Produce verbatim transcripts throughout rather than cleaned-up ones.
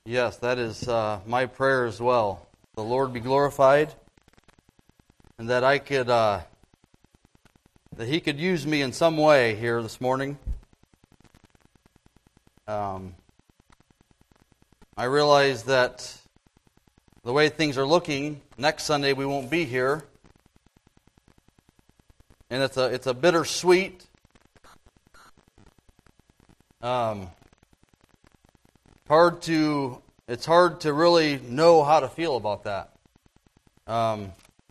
Yes, that is uh, my prayer as well. The Lord be glorified, and that I could, uh, that He could use me in some way here this morning. Um, I realize that the way things are looking, next Sunday we won't be here, and it's a it's a bittersweet. Um, hard to it's hard to really know how to feel about that. Um,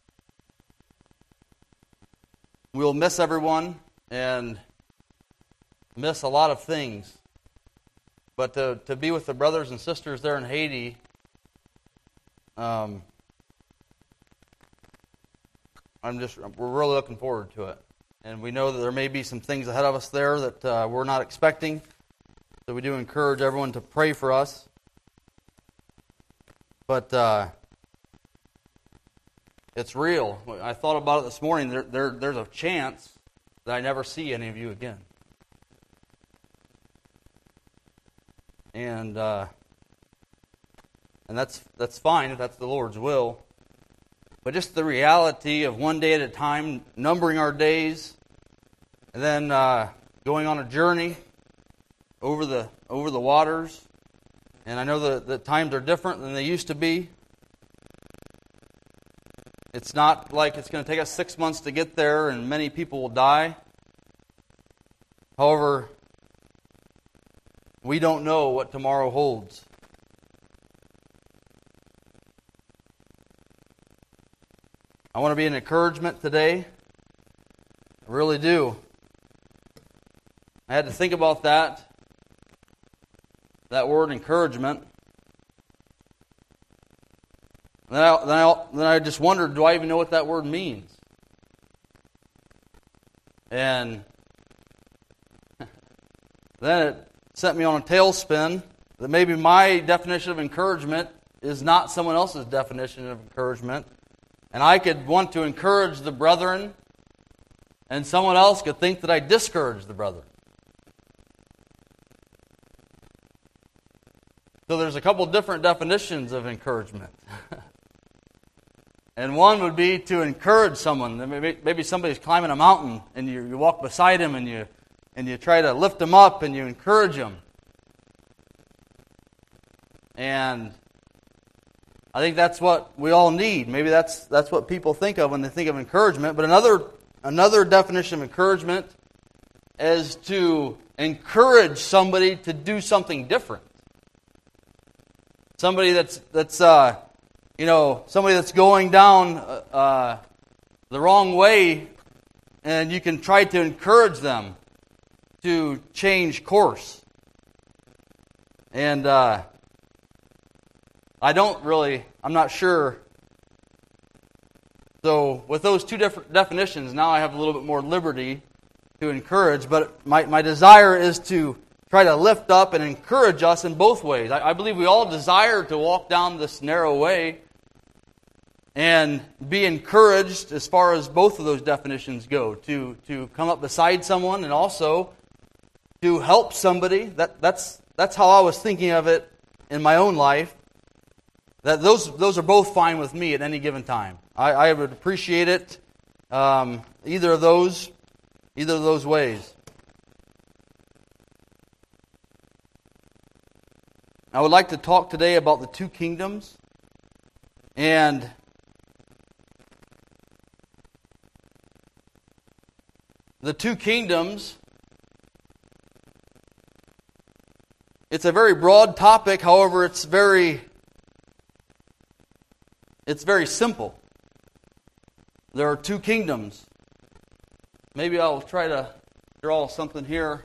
we'll miss everyone and miss a lot of things, but to to be with the brothers and sisters there in Haiti, um, I'm just we're really looking forward to it, and we know that there may be some things ahead of us there that uh, we're not expecting. So we do encourage everyone to pray for us. But uh, it's real. I thought about it this morning. There, there, there's a chance that I never see any of you again. And uh, and that's that's fine if that's the Lord's will. But just the reality of one day at a time, numbering our days, and then uh, going on a journey over the over the waters, and I know that the times are different than they used to be. It's not like it's going to take us six months to get there, and many people will die. However, we don't know what tomorrow holds. I want to be an encouragement today. I really do. I had to think about that. That word encouragement. Then I, then, I, then I just wondered, do I even know what that word means? And then it sent me on a tailspin that maybe my definition of encouragement is not someone else's definition of encouragement. And I could want to encourage the brethren, and someone else could think that I discourage the brethren. So there's a couple different definitions of encouragement. And one would be to encourage someone. Maybe, maybe somebody's climbing a mountain and you, you walk beside him and you and you try to lift him up and you encourage him. And I think that's what we all need. Maybe that's that's what people think of when they think of encouragement. But another another definition of encouragement is to encourage somebody to do something different. Somebody that's that's uh, you know somebody that's going down uh, the wrong way, and you can try to encourage them to change course. And uh, I don't really, I'm not sure. So with those two different definitions, now I have a little bit more liberty to encourage. But my my desire is to try to lift up and encourage us in both ways. I, I believe we all desire to walk down this narrow way and be encouraged as far as both of those definitions go. To to come up beside someone and also to help somebody. That that's that's how I was thinking of it in my own life. That those those are both fine with me at any given time. I, I would appreciate it um, either of those either of those ways. I would like to talk today about the two kingdoms, and the two kingdoms, it's a very broad topic, however it's very it's very simple. There are two kingdoms. Maybe I'll try to draw something here.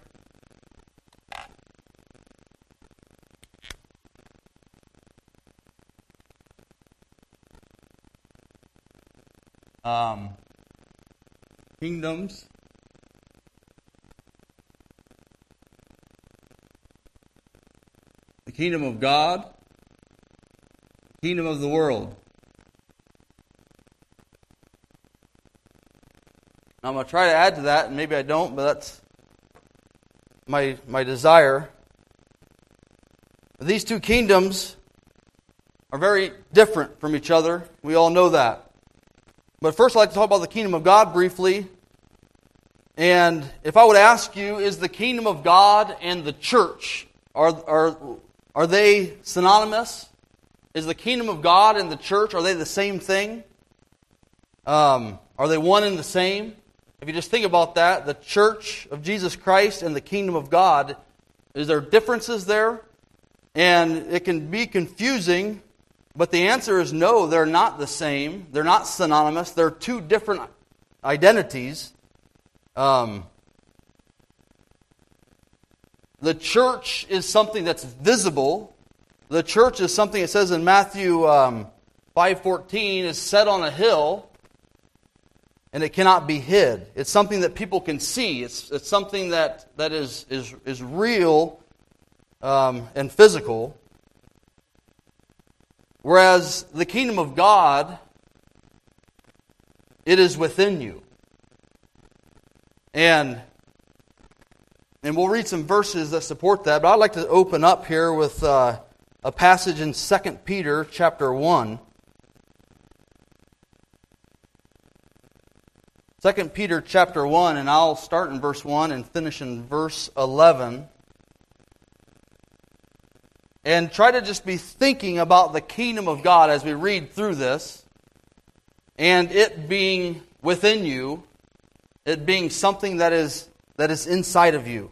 Um, kingdoms. The kingdom of God, the kingdom of the world. I'm going to try to add to that, and maybe I don't, but that's my my desire. These two kingdoms are very different from each other. We all know that. But first I'd like to talk about the kingdom of God briefly. And if I would ask you, is the kingdom of God and the church, are, are, are they synonymous? Is the kingdom of God and the church, are they the same thing? Um, are they one and the same? If you just think about that, the church of Jesus Christ and the kingdom of God, is there differences there? And it can be confusing, but the answer is no, they're not the same. They're not synonymous. They're two different identities. Um, the church is something that's visible. The church is something, it says in Matthew um, five fourteen, is set on a hill, and it cannot be hid. It's something that people can see. It's it's something that, that is, is, is real um, and physical. Whereas the kingdom of God, it is within you. And, and we'll read some verses that support that, but I'd like to open up here with uh, a passage in Second Peter chapter one. Second Peter chapter one, and I'll start in verse one and finish in verse eleven. And try to just be thinking about the kingdom of God as we read through this, and it being within you, it being something that is that is inside of you.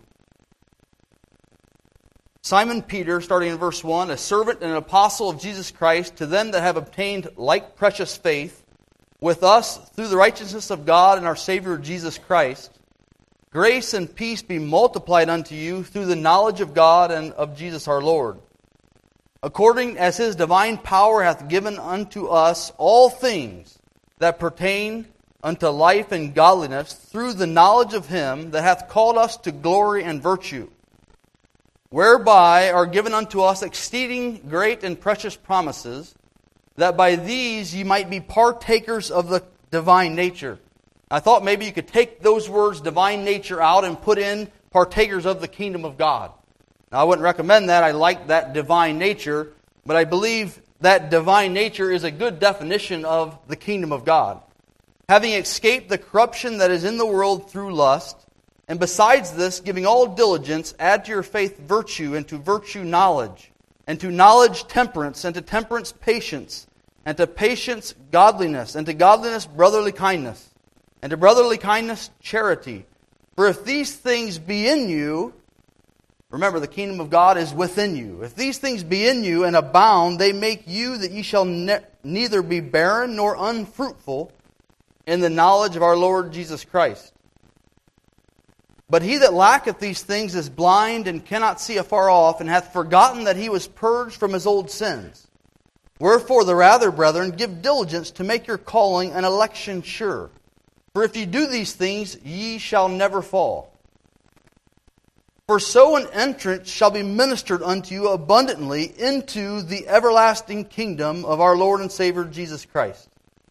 Simon Peter, starting in verse one, a servant and an apostle of Jesus Christ, to them that have obtained like precious faith with us through the righteousness of God and our Savior Jesus Christ, grace and peace be multiplied unto you through the knowledge of God and of Jesus our Lord, according as His divine power hath given unto us all things that pertain unto life and godliness, through the knowledge of Him that hath called us to glory and virtue, whereby are given unto us exceeding great and precious promises, that by these ye might be partakers of the divine nature. I thought maybe you could take those words, divine nature, out and put in partakers of the kingdom of God. Now, I wouldn't recommend that. I like that divine nature, but I believe that divine nature is a good definition of the kingdom of God. Having escaped the corruption that is in the world through lust, and besides this, giving all diligence, add to your faith virtue, and to virtue knowledge, and to knowledge temperance, and to temperance patience, and to patience godliness, and to godliness brotherly kindness, and to brotherly kindness charity. For if these things be in you, remember the kingdom of God is within you. If these things be in you and abound, they make you that ye shall ne- neither be barren nor unfruitful in the knowledge of our Lord Jesus Christ. But he that lacketh these things is blind and cannot see afar off, and hath forgotten that he was purged from his old sins. Wherefore the rather, brethren, give diligence to make your calling and election sure. For if ye do these things, ye shall never fall. For so an entrance shall be ministered unto you abundantly into the everlasting kingdom of our Lord and Savior Jesus Christ.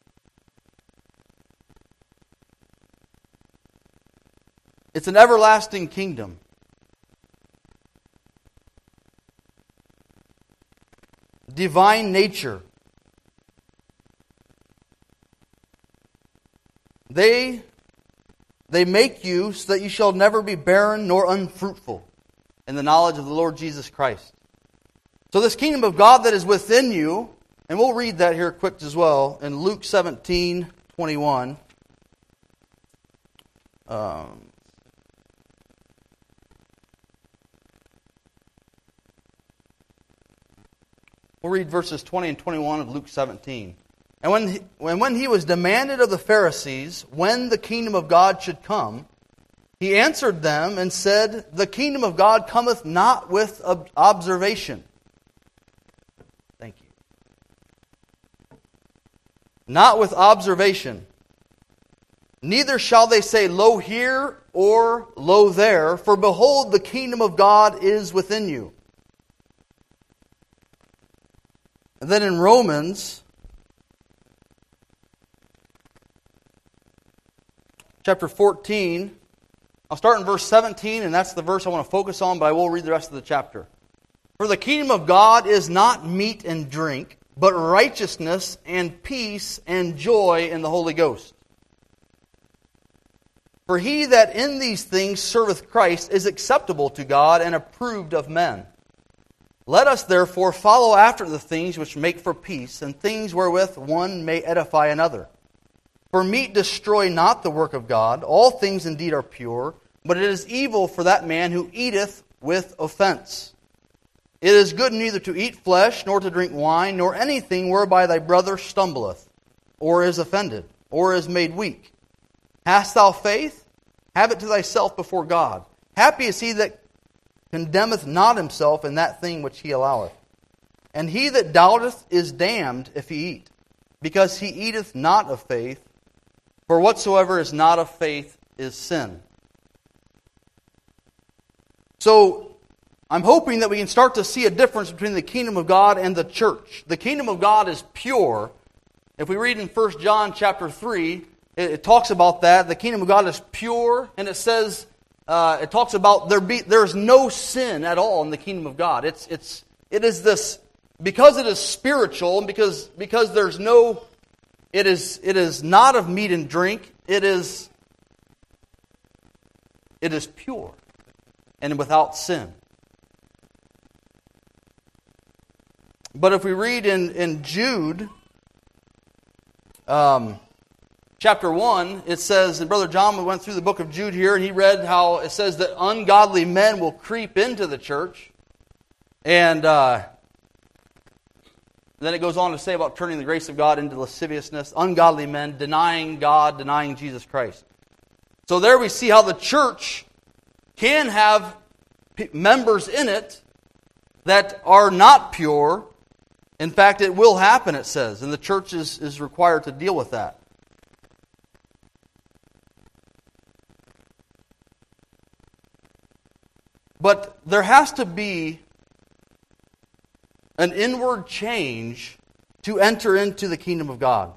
It's an everlasting kingdom. Divine nature. They, they make you so that you shall never be barren nor unfruitful in the knowledge of the Lord Jesus Christ. So this kingdom of God that is within you, and we'll read that here quick as well, in Luke seventeen twenty-one. Um... We'll read verses twenty and twenty-one of Luke seventeen. And when he, when, when he was demanded of the Pharisees when the kingdom of God should come, he answered them and said, the kingdom of God cometh not with ob- observation. Thank you. Not with observation. Neither shall they say, lo here or lo there, for behold, the kingdom of God is within you. And then in Romans chapter fourteen, I'll start in verse seventeen, and that's the verse I want to focus on, but I will read the rest of the chapter. For the kingdom of God is not meat and drink, but righteousness and peace and joy in the Holy Ghost. For he that in these things serveth Christ is acceptable to God and approved of men. Let us therefore follow after the things which make for peace, and things wherewith one may edify another. For meat destroy not the work of God. All things indeed are pure, but it is evil for that man who eateth with offense. It is good neither to eat flesh, nor to drink wine, nor anything whereby thy brother stumbleth, or is offended, or is made weak. Hast thou faith? Have it to thyself before God. Happy is he that condemneth not himself in that thing which he alloweth. And he that doubteth is damned if he eat, because he eateth not of faith. For whatsoever is not of faith is sin. So, I'm hoping that we can start to see a difference between the kingdom of God and the church. The kingdom of God is pure. If we read in First John chapter three, it, it talks about that. The kingdom of God is pure, and it says, uh, it talks about there be there is no sin at all in the kingdom of God. It's it's it is this because it is spiritual, and because because there's no it is it is not of meat and drink. It is it is pure and without sin. But if we read in, in Jude, um, chapter one, it says, and Brother John went through the book of Jude here, and he read how it says that ungodly men will creep into the church. And uh, then it goes on to say about turning the grace of God into lasciviousness, ungodly men denying God, denying Jesus Christ. So there we see how the church can have p- members in it that are not pure. In fact, it will happen, it says, and the church is, is required to deal with that. But there has to be an inward change to enter into the kingdom of God.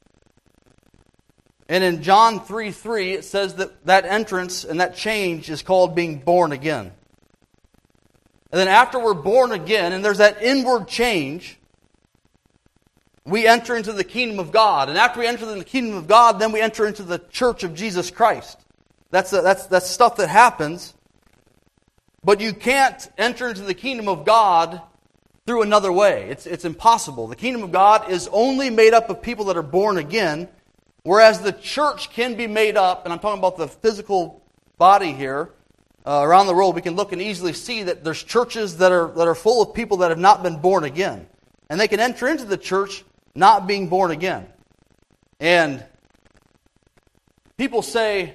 And in John three three, it says that that entrance and that change is called being born again. And then after we're born again, and there's that inward change, we enter into the kingdom of God. And after we enter the kingdom of God, then we enter into the church of Jesus Christ. That's, a, that's, that's stuff that happens. But you can't enter into the kingdom of God through another way. It's, it's impossible. The kingdom of God is only made up of people that are born again, whereas the church can be made up, and I'm talking about the physical body here, uh, around the world. We can look and easily see that there's churches that are, that are full of people that have not been born again. And they can enter into the church not being born again. And people say,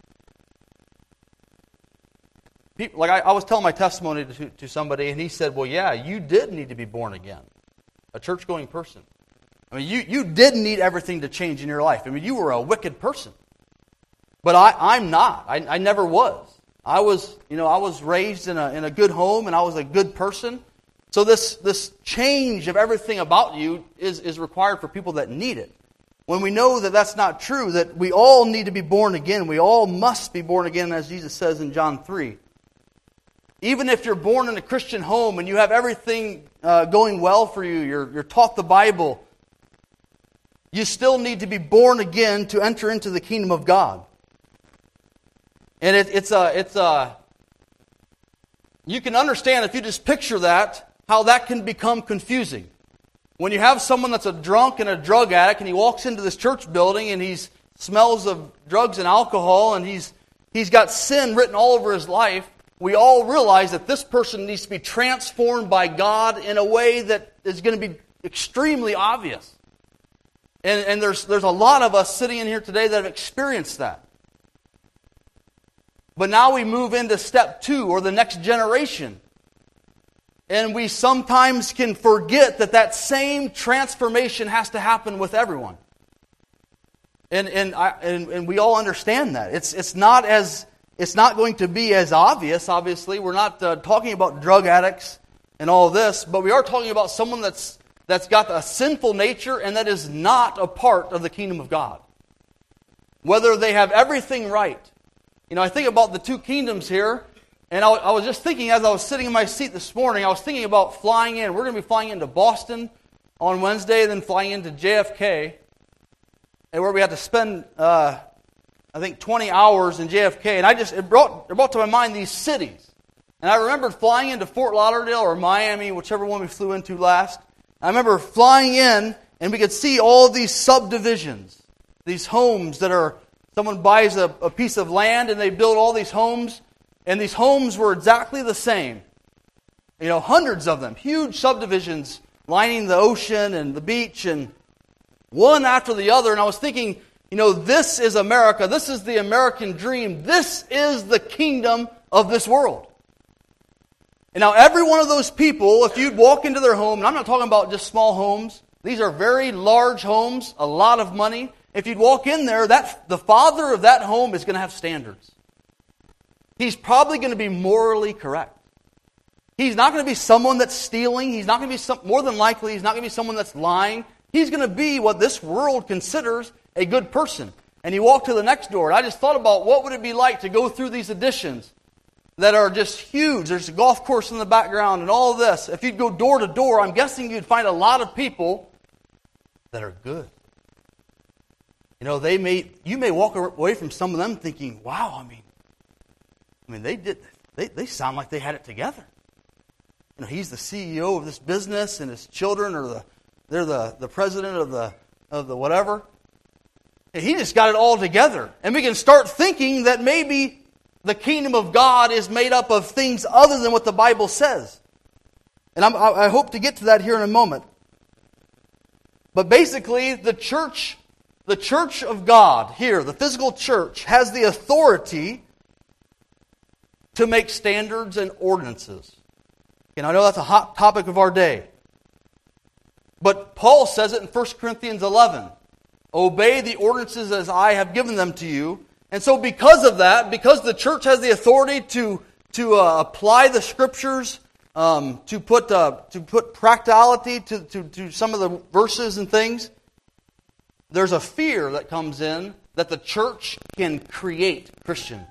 people, like I, I was telling my testimony to, to somebody, and he said, well, yeah, you did need to be born again. A church-going person. I mean, you, you did need everything to change in your life. I mean, you were a wicked person. But I, I'm not. I, I never was. I was, you know, I was raised in a, in a good home, and I was a good person. So this, this change of everything about you is, is required for people that need it. When we know that that's not true, that we all need to be born again, we all must be born again, as Jesus says in John three. Even if you're born in a Christian home and you have everything uh, going well for you, you're, you're taught the Bible, you still need to be born again to enter into the kingdom of God. And it, it's a, it's a, you can understand if you just picture that, how that can become confusing. When you have someone that's a drunk and a drug addict, and he walks into this church building and he smells of drugs and alcohol, and he's he's got sin written all over his life, we all realize that this person needs to be transformed by God in a way that is going to be extremely obvious. And, and there's there's a lot of us sitting in here today that have experienced that. But now we move into step two, or the next generation. And we sometimes can forget that that same transformation has to happen with everyone. And and I, and, and we all understand that. It's it's not as it's not going to be as obvious, obviously. We're not uh, talking about drug addicts and all this, but we are talking about someone that's that's got a sinful nature and that is not a part of the kingdom of God. Whether they have everything right. You know, I think about the two kingdoms here. And I, I was just thinking as I was sitting in my seat this morning, I was thinking about flying in. We're going to be flying into Boston on Wednesday, then flying into J F K, and where we had to spend, uh, I think, twenty hours in J F K. And I just it brought it brought to my mind these cities. And I remembered flying into Fort Lauderdale or Miami, whichever one we flew into last. I remember flying in, and we could see all these subdivisions, these homes that are, someone buys a, a piece of land, and they build all these homes, and these homes were exactly the same. You know, hundreds of them, huge subdivisions lining the ocean and the beach, and one after the other. And I was thinking, you know, this is America. This is the American dream. This is the kingdom of this world. And now every one of those people, if you'd walk into their home, and I'm not talking about just small homes, these are very large homes, a lot of money. If you'd walk in there, that the father of that home is going to have standards. He's probably going to be morally correct. He's not going to be someone that's stealing. He's not going to be some, more than likely, he's not going to be someone that's lying. He's going to be what this world considers a good person. And you walk to the next door, and I just thought about what would it be like to go through these additions that are just huge. There's a golf course in the background and all of this. If you'd go door to door, I'm guessing you'd find a lot of people that are good. You know, they may you may walk away from some of them thinking, wow, I mean, I mean they did they, they sound like they had it together. You know, he's the C E O of this business, and his children are the they're the, the president of the of the whatever. And he just got it all together. And we can start thinking that maybe the kingdom of God is made up of things other than what the Bible says. And I'm, I hope to get to that here in a moment. But basically, the church, the church of God here, the physical church, has the authority to make standards and ordinances. And I know that's a hot topic of our day. But Paul says it in First Corinthians eleven. Obey the ordinances as I have given them to you. And so because of that, because the church has the authority to, to uh, apply the Scriptures, um, to put uh, to put practicality to, to, to some of the verses and things, there's a fear that comes in that the church can create Christians.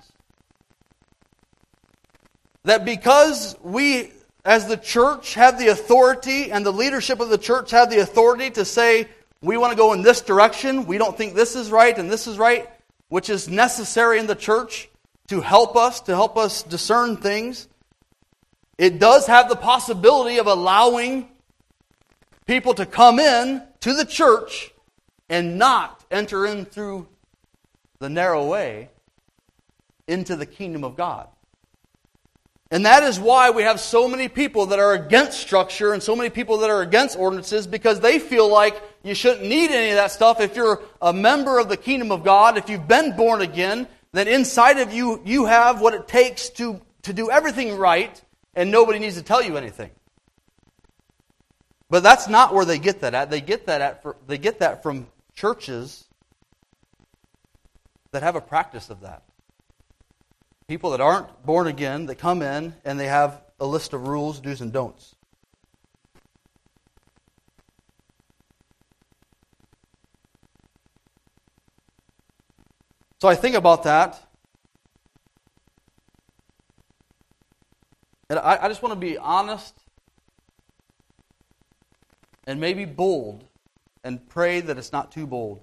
That because we, as the church, have the authority, and the leadership of the church have the authority to say, we want to go in this direction, we don't think this is right and this is right, which is necessary in the church to help us, to help us discern things. It does have the possibility of allowing people to come in to the church and not enter in through the narrow way into the kingdom of God. And that is why we have so many people that are against structure and so many people that are against ordinances, because they feel like you shouldn't need any of that stuff. If you're a member of the kingdom of God, if you've been born again, then inside of you, you have what it takes to, to do everything right, and nobody needs to tell you anything. But that's not where they get that at. They get that at they get that from churches that have a practice of that. People that aren't born again, that come in and they have a list of rules, do's and don'ts. So I think about that, and I, I just want to be honest and maybe bold, and pray that it's not too bold.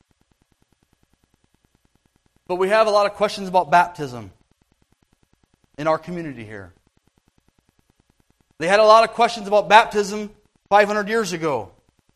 But we have a lot of questions about baptism in our community here. They had a lot of questions about baptism five hundred years ago.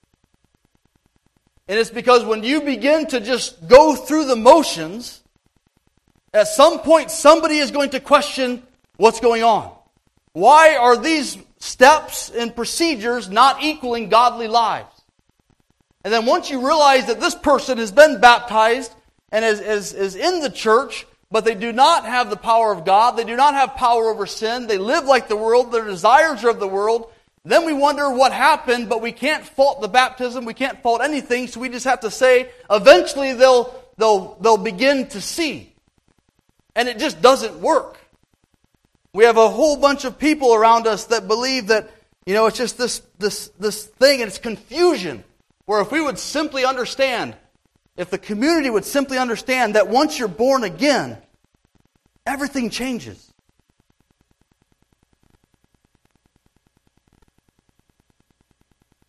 And it's because when you begin to just go through the motions, at some point somebody is going to question what's going on. Why are these steps and procedures not equaling godly lives? And then once you realize that this person has been baptized and is, is, is in the church, but they do not have the power of God, they do not have power over sin, they live like the world, their desires are of the world, then we wonder what happened, but we can't fault the baptism, we can't fault anything, so we just have to say, eventually they'll, they'll, they'll begin to see. And it just doesn't work. We have a whole bunch of people around us that believe that, you know, it's just this, this, this thing, and it's confusion. Where if we would simply understand, if the community would simply understand that once you're born again, everything changes.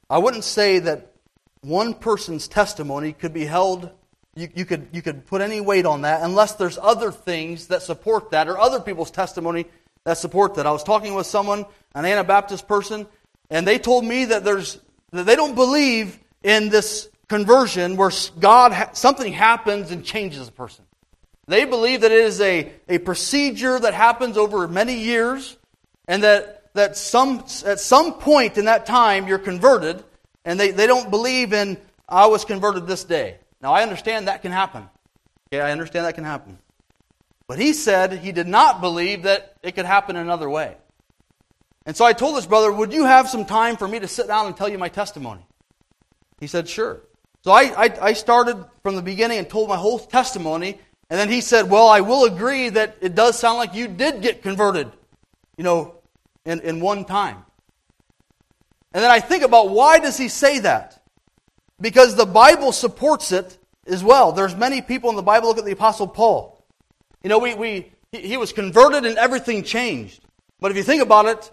I wouldn't say that one person's testimony could be held, you, you could you could put any weight on that unless there's other things that support that or other people's testimony that support that. I was talking with someone, an Anabaptist person, and they told me that there's that they don't believe in this conversion where God something happens and changes a person. They believe that it is a, a procedure that happens over many years, and that that some at some point in that time you're converted, and they, they don't believe in I was converted this day. Now I understand that can happen. Okay, I understand that can happen. But he said he did not believe that it could happen another way. And so I told this brother, would you have some time for me to sit down and tell you my testimony? He said, sure. So I, I, I started from the beginning and told my whole testimony. And then he said, well, I will agree that it does sound like you did get converted, you know, in, in one time. And then I think about why does he say that? Because the Bible supports it as well. There's many people in the Bible. Look at the Apostle Paul. You know, we, we he, he was converted and everything changed. But if you think about it,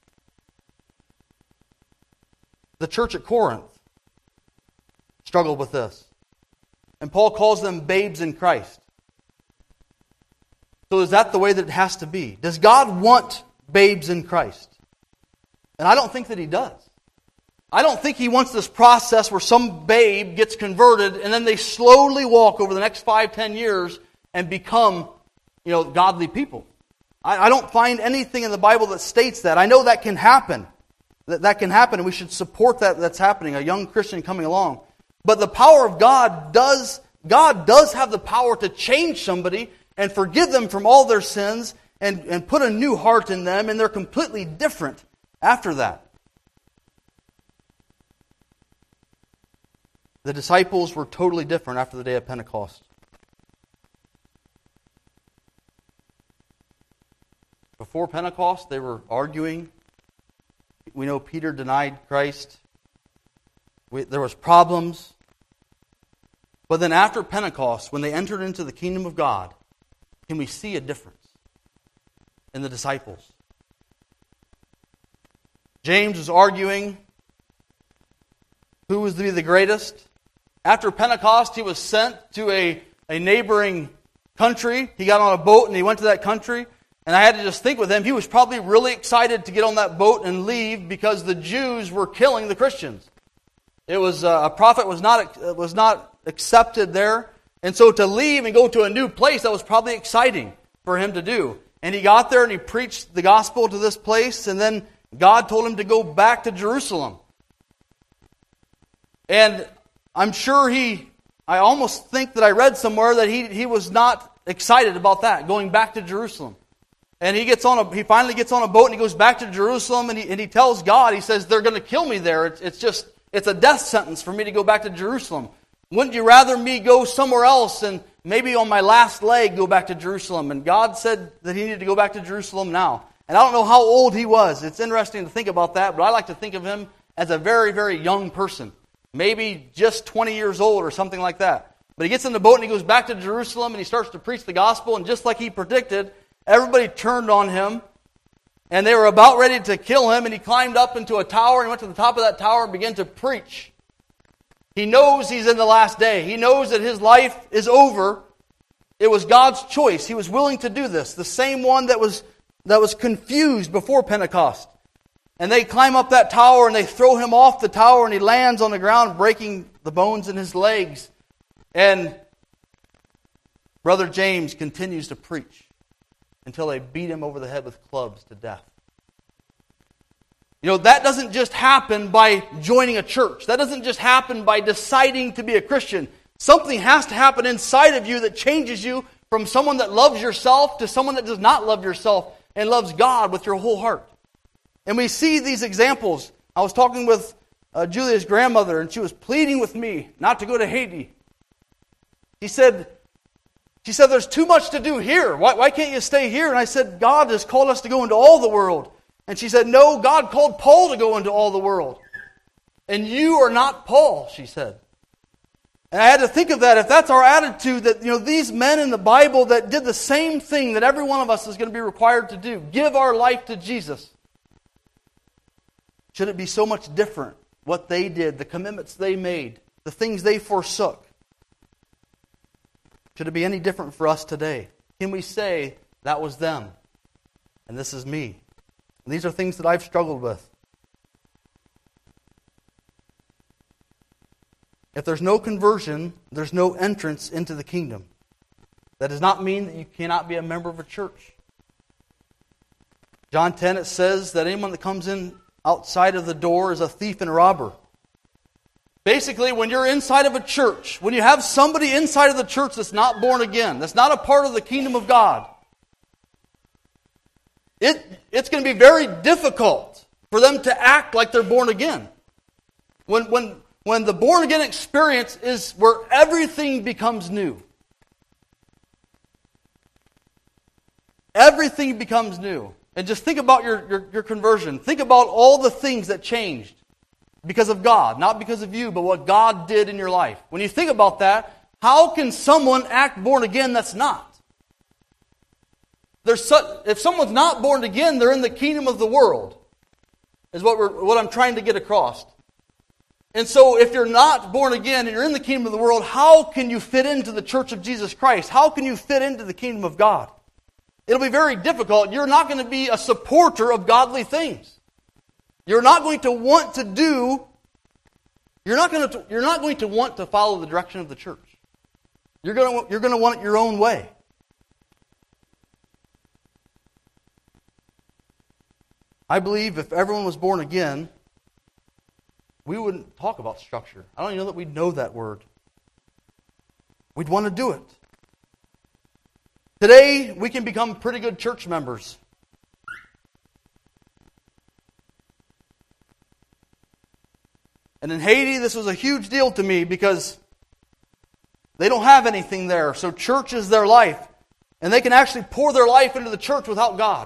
the church at Corinth struggled with this. And Paul calls them babes in Christ. So is that the way that it has to be? Does God want babes in Christ? And I don't think that He does. I don't think He wants this process where some babe gets converted and then they slowly walk over the next five, ten years and become, you know, godly people. I, I don't find anything in the Bible that states that. I know that can happen. That, that can happen, and we should support that that's happening, a young Christian coming along. But the power of God does, God does have the power to change somebody and forgive them from all their sins and, and put a new heart in them, and they're completely different after that. The disciples were totally different after the day of Pentecost. Before Pentecost, they were arguing. We know Peter denied Christ. We, there was problems. But then after Pentecost, when they entered into the kingdom of God, can we see a difference in the disciples? James was arguing who was to be the greatest. After Pentecost, he was sent to a, a neighboring country. He got on a boat and he went to that country. And I had to just think with him, he was probably really excited to get on that boat and leave because the Jews were killing the Christians. It was uh, a prophet was not was not accepted there. And so to leave and go to a new place, that was probably exciting for him to do. And he got there and he preached the gospel to this place. And then God told him to go back to Jerusalem. And I'm sure he, I almost think that I read somewhere that he, he was not excited about that, going back to Jerusalem. And he gets on a, he finally gets on a boat and he goes back to Jerusalem and he, and he tells God, he says, they're going to kill me there. It's, it's just, it's a death sentence for me to go back to Jerusalem. Wouldn't you rather me go somewhere else and maybe on my last leg go back to Jerusalem? And God said that he needed to go back to Jerusalem now. And I don't know how old he was. It's interesting to think about that, but I like to think of him as a very, very young person. Maybe just twenty years old or something like that. But he gets in the boat and he goes back to Jerusalem and he starts to preach the gospel. And just like he predicted, everybody turned on him. And they were about ready to kill him. And he climbed up into a tower and went to the top of that tower and began to preach. He knows he's in the last day. He knows that his life is over. It was God's choice. He was willing to do this. The same one that was, that was confused before Pentecost. And they climb up that tower and they throw him off the tower and he lands on the ground, breaking the bones in his legs. And Brother James continues to preach until they beat him over the head with clubs to death. You know, that doesn't just happen by joining a church. That doesn't just happen by deciding to be a Christian. Something has to happen inside of you that changes you from someone that loves yourself to someone that does not love yourself and loves God with your whole heart. And we see these examples. I was talking with uh, Julia's grandmother, and she was pleading with me not to go to Haiti. She said, she said, there's too much to do here. Why, why can't you stay here? And I said, God has called us to go into all the world. And she said, no, God called Paul to go into all the world. And you are not Paul, she said. And I had to think of that. If that's our attitude, that, you know, these men in the Bible that did the same thing that every one of us is going to be required to do, give our life to Jesus. Should it be so much different what they did, the commitments they made, the things they forsook. Should it be any different for us today? Can we say, that was them, and this is me? And these are things that I've struggled with. If there's no conversion, there's no entrance into the kingdom. That does not mean that you cannot be a member of a church. John ten, it says that anyone that comes in outside of the door is a thief and a robber. Basically, when you're inside of a church, when you have somebody inside of the church that's not born again, that's not a part of the kingdom of God, it, it's going to be very difficult for them to act like they're born again. When, when, when the born again experience is where everything becomes new. Everything becomes new. And just think about your, your, your conversion. Think about all the things that changed because of God. Not because of you, but what God did in your life. When you think about that, how can someone act born again that's not? There's such, if someone's not born again, they're in the kingdom of the world, is what, we're, what I'm trying to get across. And so if you're not born again and you're in the kingdom of the world, how can you fit into the church of Jesus Christ? How can you fit into the kingdom of God? It'll be very difficult. You're not going to be a supporter of godly things. You're not going to want to do, you're not going to, you're not going to want to follow the direction of the church. You're going to, you're going to want it your own way. I believe if everyone was born again, we wouldn't talk about structure. I don't even know that we'd know that word. We'd want to do it. Today, we can become pretty good church members. And in Haiti, this was a huge deal to me because they don't have anything there. So church is their life. And they can actually pour their life into the church without God.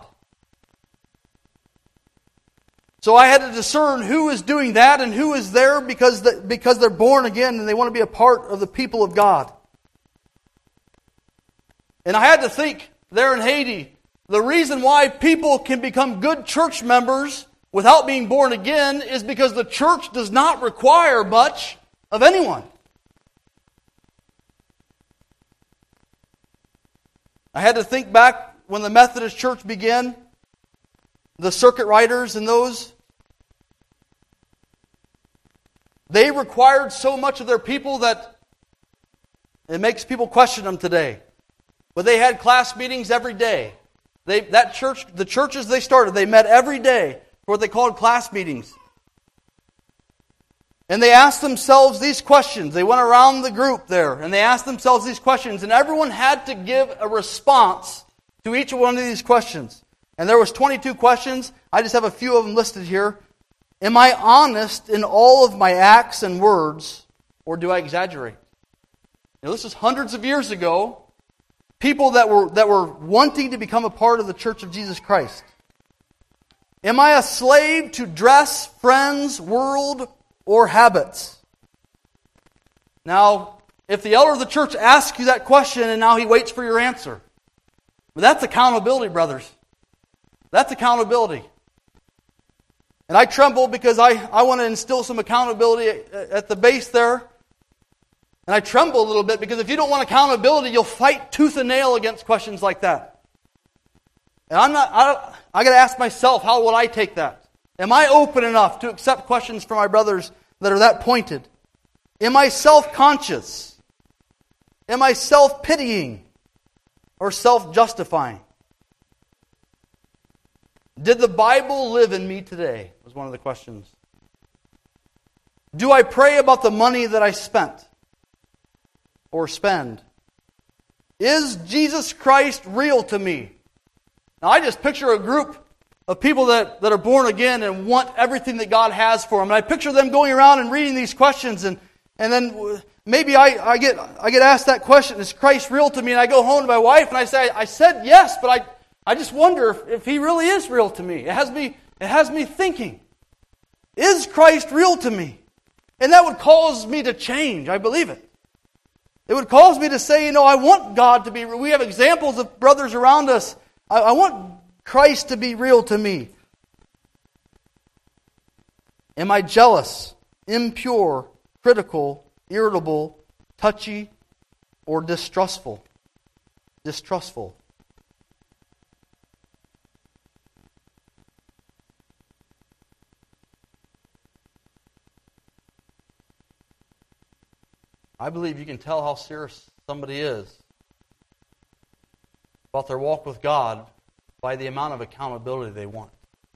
So I had to discern who is doing that and who is there because, the, because they're born again and they want to be a part of the people of God. And I had to think there in Haiti, the reason why people can become good church members without being born again is because the church does not require much of anyone. I had to think back when the Methodist Church began, the circuit riders and those, they required so much of their people that it makes people question them today. But they had class meetings every day. They, that church, the churches they started, they met every day for what they called class meetings. And they asked themselves these questions. They went around the group there and they asked themselves these questions. And everyone had to give a response to each one of these questions. And there was twenty-two questions. I just have a few of them listed here. Am I honest in all of my acts and words, or do I exaggerate? Now, this is hundreds of years ago. People that were that were wanting to become a part of the Church of Jesus Christ. Am I a slave to dress, friends, world, or habits? Now, if the elder of the church asks you that question and now he waits for your answer, well, that's accountability, brothers. That's accountability. And I tremble because I, I want to instill some accountability at, at the base there. And I tremble a little bit because if you don't want accountability, you'll fight tooth and nail against questions like that. And I'm not, I, I got to ask myself, how would I take that? Am I open enough to accept questions from my brothers that are that pointed? Am I self-conscious? Am I self-pitying or self-justifying? Did the Bible live in me today? Was one of the questions. Do I pray about the money that I spent? Or spend? Is Jesus Christ real to me? Now I just picture a group of people that, that are born again and want everything that God has for them. And I picture them going around and reading these questions and, and then maybe I, I get I get asked that question, is Christ real to me? And I go home to my wife and I say, I said yes, but I, I just wonder if, if He really is real to me. It has me, it has me thinking, is Christ real to me? And that would cause me to change, I believe it. It would cause me to say, you know, I want God to be real. We have examples of brothers around us. I, I want Christ to be real to me. Am I jealous? impure, critical, irritable, touchy, or distrustful. Distrustful. I believe you can tell how serious somebody is about their walk with God by the amount of accountability they want.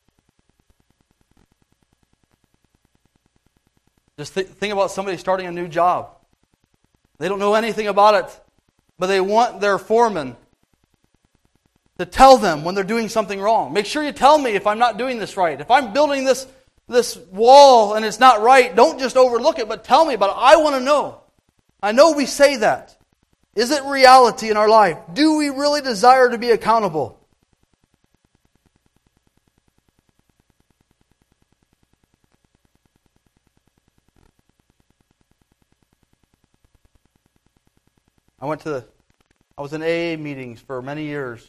Just th- think about somebody starting a new job. They don't know anything about it, but they want their foreman to tell them when they're doing something wrong. Make sure you tell me if I'm not doing this right. If I'm building this, this wall and it's not right, don't just overlook it, but tell me about it. I want to know. I know we say that. Is it reality in our life? Do we really desire to be accountable? I went to the, I was in A A meetings for many years.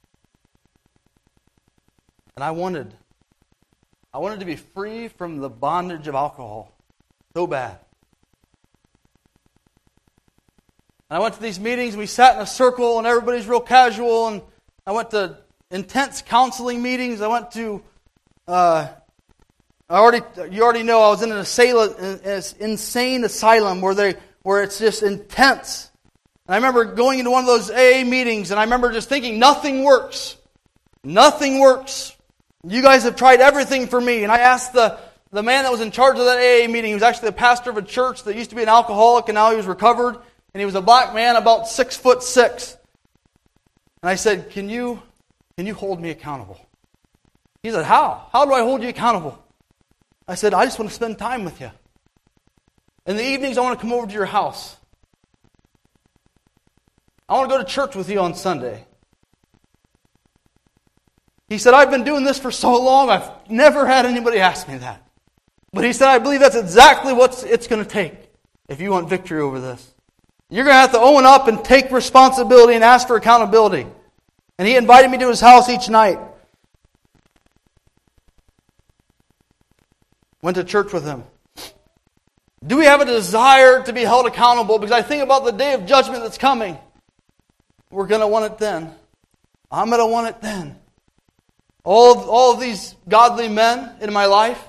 And I wanted, I wanted to be free from the bondage of alcohol so bad. And I went to these meetings, we sat in a circle, and everybody's real casual, and I went to intense counseling meetings. I went to, uh, I already, you already know, I was in an asylum, an insane asylum where they, where it's just intense. And I remember going into one of those A A meetings, and I remember just thinking, nothing works. Nothing works. You guys have tried everything for me. And I asked the, the man that was in charge of that A A meeting, he was actually the pastor of a church that used to be an alcoholic, and now he was recovered. And he was a black man, about six foot six. And I said, can you, can you hold me accountable? He said, how? How do I hold you accountable? I said, I just want to spend time with you. In the evenings, I want to come over to your house. I want to go to church with you on Sunday. He said, I've been doing this for so long, I've never had anybody ask me that. But he said, I believe that's exactly what it's going to take if you want victory over this. You're going to have to own up and take responsibility and ask for accountability. And he invited me to his house each night. Went to church with him. Do we have a desire to be held accountable? Because I think about the day of judgment that's coming. We're going to want it then. I'm going to want it then. All of, all of these godly men in my life,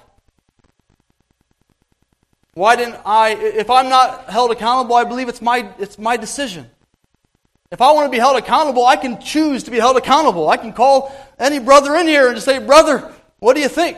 why didn't I, if I'm not held accountable, I believe it's my it's my decision. If I want to be held accountable, I can choose to be held accountable. I can call any brother in here and just say, brother, what do you think?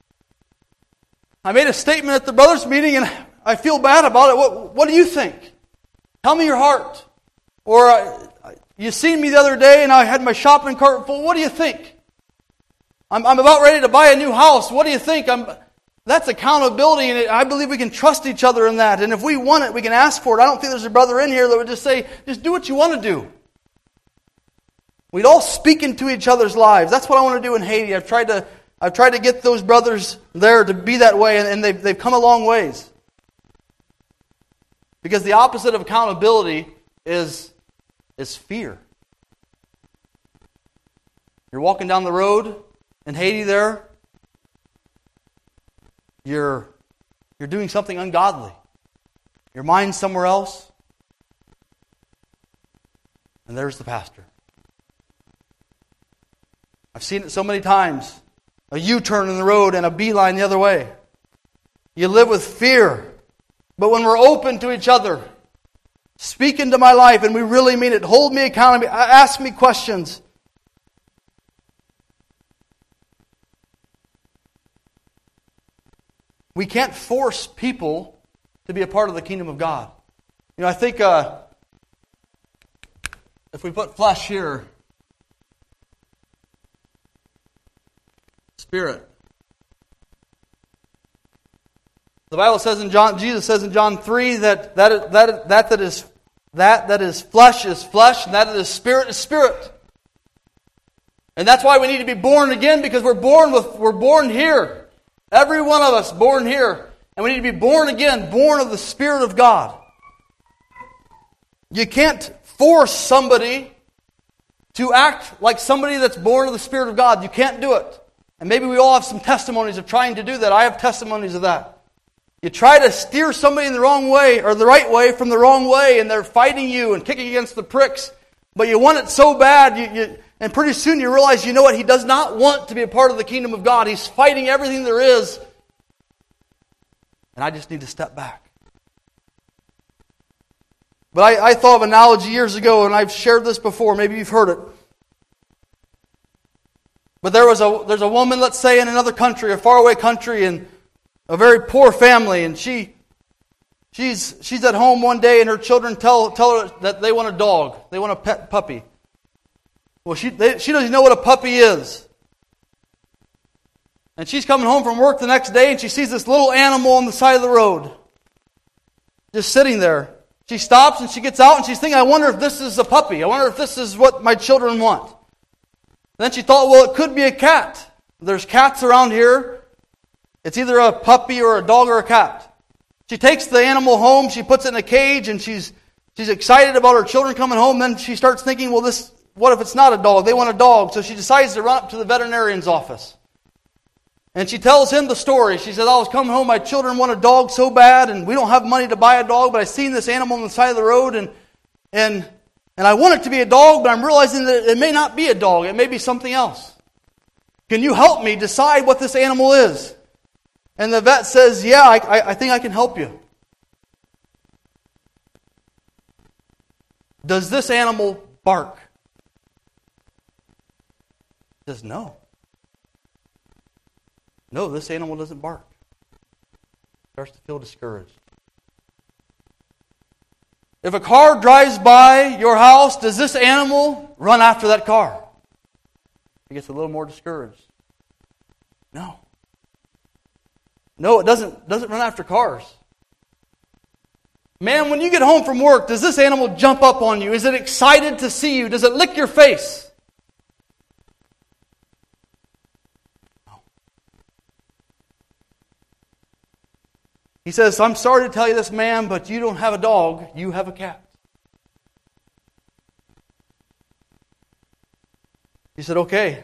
I made a statement at the brothers' meeting and I feel bad about it. What, what do you think? Tell me your heart. Or uh, you seen me the other day and I had my shopping cart full. What do you think? I'm, I'm about ready to buy a new house. What do you think? I'm... That's accountability, and I believe we can trust each other in that. And if we want it, we can ask for it. I don't think there's a brother in here that would just say, just do what you want to do. We'd all speak into each other's lives. That's what I want to do in Haiti. I've tried to, I've tried to get those brothers there to be that way, and, and they've, they've come a long ways. Because the opposite of accountability is, is fear. You're walking down the road in Haiti there. You're, you're doing something ungodly. Your mind's somewhere else. And there's the pastor. I've seen it so many times. A U-turn in the road and a beeline the other way. You live with fear. But when we're open to each other, speak into my life and we really mean it, hold me accountable, ask me questions. We can't force people to be a part of the kingdom of God. You know, I think uh, if we put flesh here, spirit. The Bible says in John, Jesus says in John three that that that that that is that that is flesh is flesh, and that that is spirit is spirit. And that's why we need to be born again, because we're born with we're born here. Every one of us born here. And we need to be born again, born of the Spirit of God. You can't force somebody to act like somebody that's born of the Spirit of God. You can't do it. And maybe we all have some testimonies of trying to do that. I have testimonies of that. You try to steer somebody in the wrong way or the right way from the wrong way, and they're fighting you and kicking against the pricks. But you want it so bad, you, you, and pretty soon you realize, you know what? He does not want to be a part of the kingdom of God. He's fighting everything there is. And I just need to step back. But I, I thought of an analogy years ago, and I've shared this before. Maybe you've heard it. But there was a there's a woman, let's say, in another country, a faraway country, and a very poor family, and she she's she's at home one day, and her children tell tell her that they want a dog, they want a pet puppy. Well, she they, she doesn't know what a puppy is, and she's coming home from work the next day, and she sees this little animal on the side of the road, just sitting there. She stops and she gets out, and she's thinking, "I wonder if this is a puppy. I wonder if this is what my children want." Then she thought, well, it could be a cat. There's cats around here. It's either a puppy or a dog or a cat. She takes the animal home, she puts it in a cage, and she's she's excited about her children coming home. Then she starts thinking, well, this what if it's not a dog? They want a dog. So she decides to run up to the veterinarian's office. And she tells him the story. She says, I was coming home, my children want a dog so bad, and we don't have money to buy a dog, but I seen this animal on the side of the road, and and And I want it to be a dog, but I'm realizing that it may not be a dog. It may be something else. Can you help me decide what this animal is? And the vet says, yeah, I, I, I think I can help you. Does this animal bark? He says, no. No, this animal doesn't bark. Starts to feel discouraged. If a car drives by your house, does this animal run after that car? He gets a little more discouraged. No. No, it doesn't, doesn't run after cars. Man, when you get home from work, does this animal jump up on you? Is it excited to see you? Does it lick your face? No. He says, I'm sorry to tell you this, ma'am, but you don't have a dog, you have a cat. He said, okay.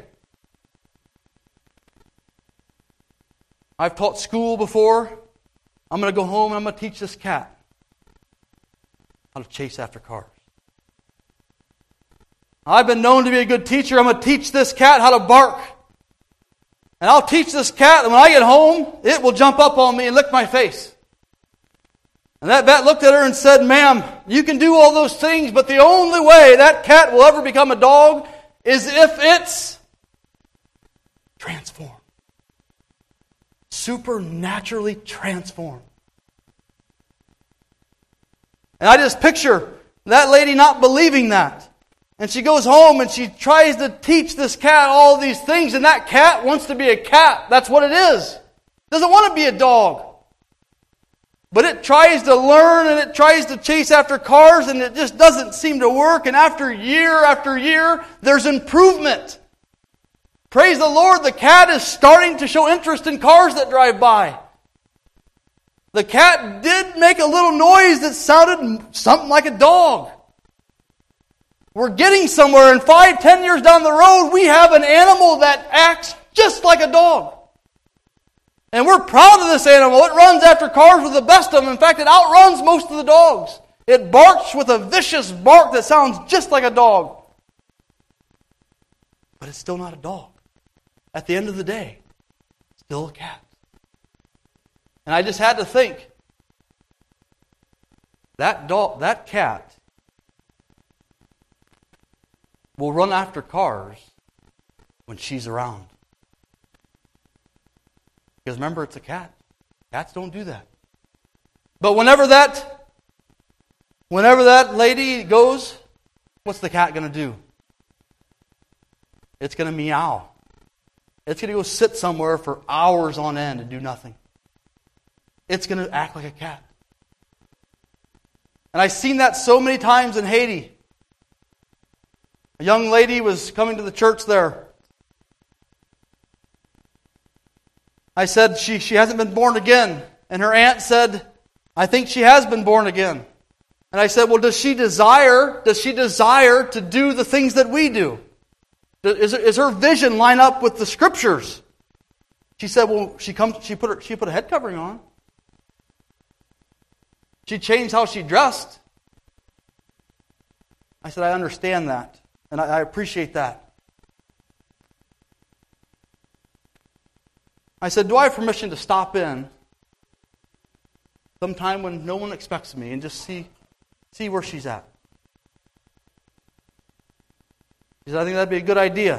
I've taught school before. I'm going to go home and I'm going to teach this cat how to chase after cars. I've been known to be a good teacher. I'm going to teach this cat how to bark. And I'll teach this cat, and when I get home, it will jump up on me and lick my face. And that vet looked at her and said, ma'am, you can do all those things, but the only way that cat will ever become a dog is if it's transformed. Supernaturally transformed. And I just picture that lady not believing that. And she goes home and she tries to teach this cat all these things, and that cat wants to be a cat. That's what it is. It doesn't want to be a dog. But it tries to learn and it tries to chase after cars, and it just doesn't seem to work. And after year after year, there's improvement. Praise the Lord, the cat is starting to show interest in cars that drive by. The cat did make a little noise that sounded something like a dog. We're getting somewhere, and five, ten years down the road, we have an animal that acts just like a dog. And we're proud of this animal. It runs after cars with the best of them. In fact, it outruns most of the dogs. It barks with a vicious bark that sounds just like a dog. But it's still not a dog. At the end of the day, still a cat. And I just had to think, that dog, that cat will run after cars when she's around. Because remember, it's a cat. Cats don't do that. But whenever that, whenever that lady goes, what's the cat going to do? It's going to meow. It's going to go sit somewhere for hours on end and do nothing. It's going to act like a cat. And I've seen that so many times in Haiti. A young lady was coming to the church there. I said, she, she hasn't been born again. And her aunt said, I think she has been born again. And I said, well, does she desire, does she desire to do the things that we do? Is, is her vision line up with the Scriptures? She said, well, she comes, she put her, she put a head covering on. She changed how she dressed. I said, I understand that, and I, I appreciate that. I said, do I have permission to stop in sometime when no one expects me and just see, see where she's at? She said, I think that'd be a good idea.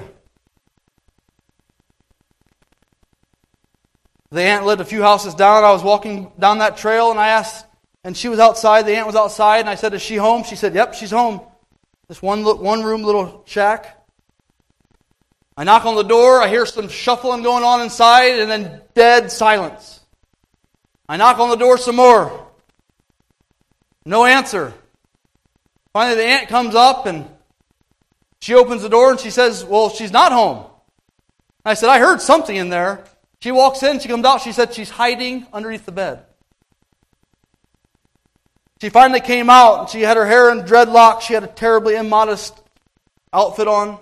The aunt lived a few houses down. I was walking down that trail, and I asked, and she was outside. The aunt was outside, and I said, is she home? She said, yep, she's home. This one, one room little shack. I knock on the door. I hear some shuffling going on inside, and then dead silence. I knock on the door some more. No answer. Finally, the aunt comes up, and she opens the door, and she says, well, she's not home. I said, I heard something in there. She walks in, she comes out, she said she's hiding underneath the bed. She finally came out, and she had her hair in dreadlocks. She had a terribly immodest outfit on.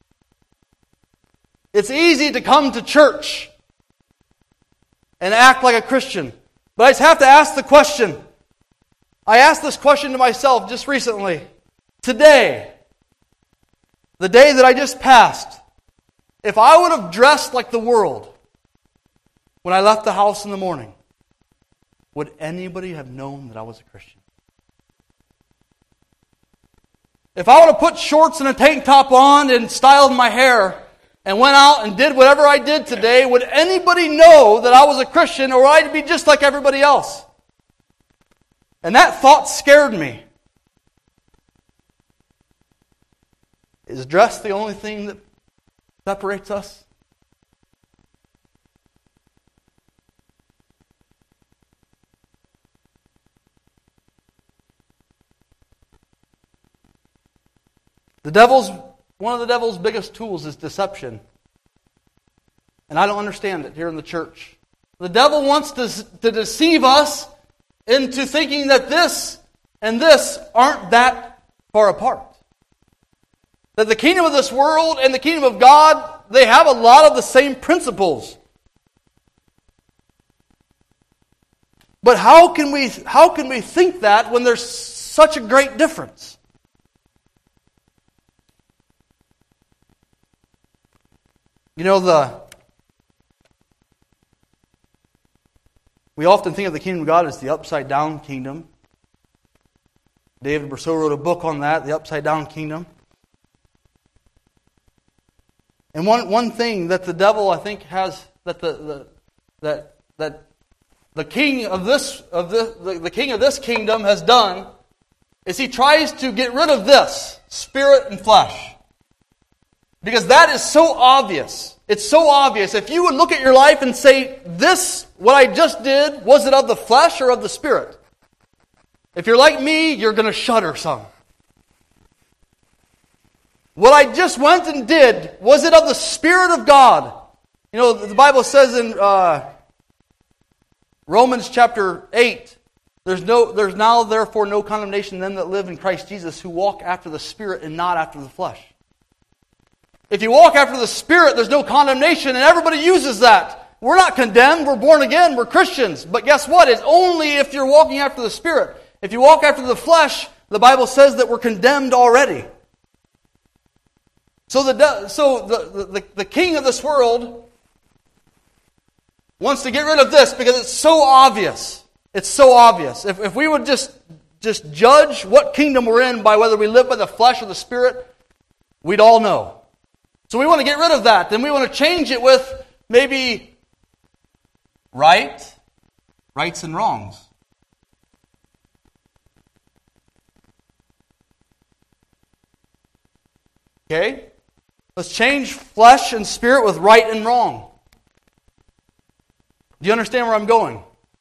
It's easy to come to church and act like a Christian. But I just have to ask the question. I asked this question to myself just recently. Today, the day that I just passed, if I would have dressed like the world when I left the house in the morning, would anybody have known that I was a Christian? If I would have put shorts and a tank top on and styled my hair and went out and did whatever I did today, would anybody know that I was a Christian, or would I be just like everybody else? And that thought scared me. Is dress the only thing that separates us? The devil's, one of the devil's biggest tools is deception. And I don't understand it here in the church. The devil wants to, to deceive us into thinking that this and this aren't that far apart. That the kingdom of this world and the kingdom of God, they have a lot of the same principles. But how can we, how can we think that when there's such a great difference? You know, the we often think of the kingdom of God as the upside down kingdom. David Brousseau wrote a book on that, the upside down kingdom. And one, one thing that the devil, I think, has that the, the that that the king of this of this the, the king of this kingdom has done is he tries to get rid of this, spirit and flesh. Because that is so obvious. It's so obvious. If you would look at your life and say, this, what I just did, was it of the flesh or of the spirit? If you're like me, you're going to shudder some. What I just went and did, was it of the Spirit of God? You know, the Bible says in uh, Romans chapter eight, there's no, there's now therefore no condemnation to them that live in Christ Jesus, who walk after the Spirit and not after the flesh. If you walk after the Spirit, there's no condemnation, and everybody uses that. We're not condemned, we're born again, we're Christians. But guess what? It's only if you're walking after the Spirit. If you walk after the flesh, the Bible says that we're condemned already. So the so the, the, the king of this world wants to get rid of this because it's so obvious. It's so obvious. If, if we would just, just judge what kingdom we're in by whether we live by the flesh or the Spirit, we'd all know. So we want to get rid of that. Then we want to change it with maybe right, rights and wrongs. Okay? Let's change flesh and spirit with right and wrong. Do you understand where I'm going?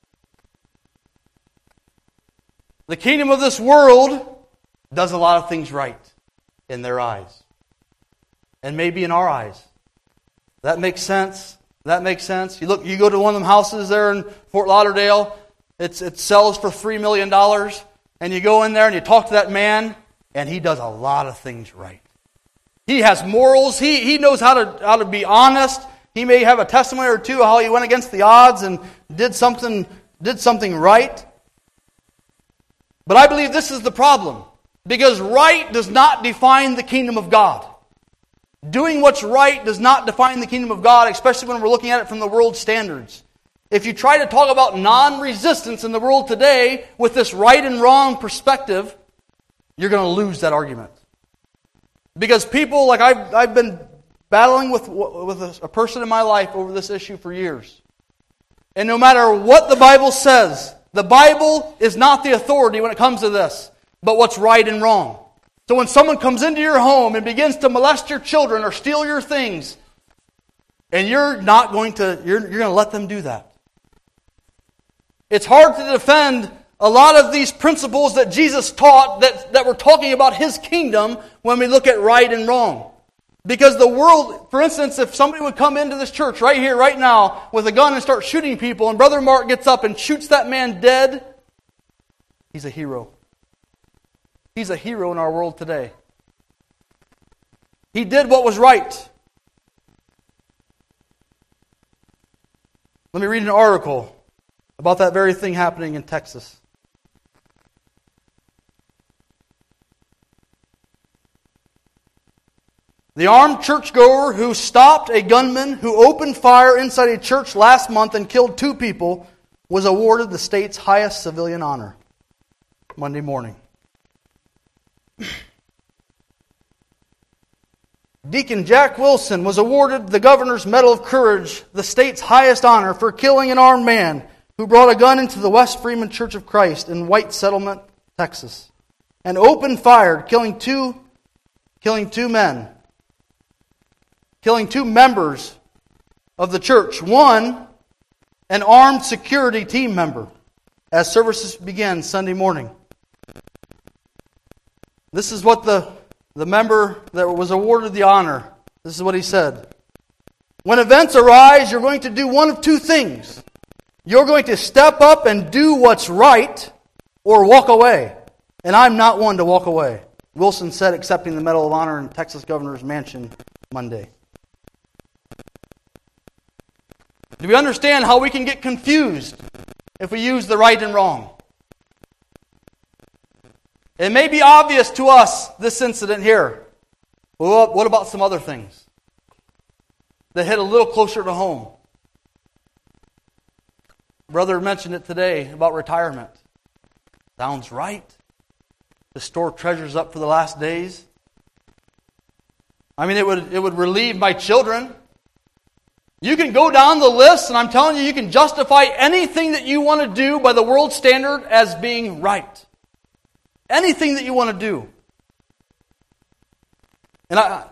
The kingdom of this world does a lot of things right in their eyes. And maybe in our eyes. That makes sense. That makes sense. You look, you go to one of them houses there in Fort Lauderdale. It's it sells for three million dollars, and you go in there and you talk to that man, and he does a lot of things right. He has morals. He he knows how to how to be honest. He may have a testimony or two how he went against the odds and did something did something right. But I believe this is the problem. Because right does not define the kingdom of God. Doing what's right does not define the kingdom of God, especially when we're looking at it from the world standards. If you try to talk about non-resistance in the world today with this right and wrong perspective, you're going to lose that argument. Because people, like I've, I've been battling with, with a, a person in my life over this issue for years. And no matter what the Bible says, the Bible is not the authority when it comes to this, but what's right and wrong. So when someone comes into your home and begins to molest your children or steal your things, and you're not going to, you're, you're going to let them do that. It's hard to defend a lot of these principles that Jesus taught that, that we're talking about His kingdom when we look at right and wrong. Because the world, for instance, if somebody would come into this church right here, right now, with a gun and start shooting people, and Brother Mark gets up and shoots that man dead, he's a hero. He's a hero in our world today. He did what was right. Let me read an article about that very thing happening in Texas. The armed churchgoer who stopped a gunman who opened fire inside a church last month and killed two people was awarded the state's highest civilian honor Monday morning. Deacon Jack Wilson was awarded the Governor's Medal of Courage, the state's highest honor, for killing an armed man who brought a gun into the West Freeman Church of Christ in White Settlement, Texas, and opened fire, killing two, killing two men, killing two members of the church. One, an armed security team member, as services began Sunday morning. This is what the, the member that was awarded the honor, this is what he said. When events arise, you're going to do one of two things. You're going to step up and do what's right, or walk away. And I'm not one to walk away. Wilson said, accepting the Medal of Honor in Texas Governor's Mansion Monday. Do we understand how we can get confused if we use the right and wrong? It may be obvious to us, this incident here. Well, what about some other things that hit a little closer to home? Brother mentioned it today about retirement. Sounds right. To store treasures up for the last days. I mean, it would, it would relieve my children. You can go down the list, and I'm telling you, you can justify anything that you want to do by the world standard as being right. Anything that you want to do. And I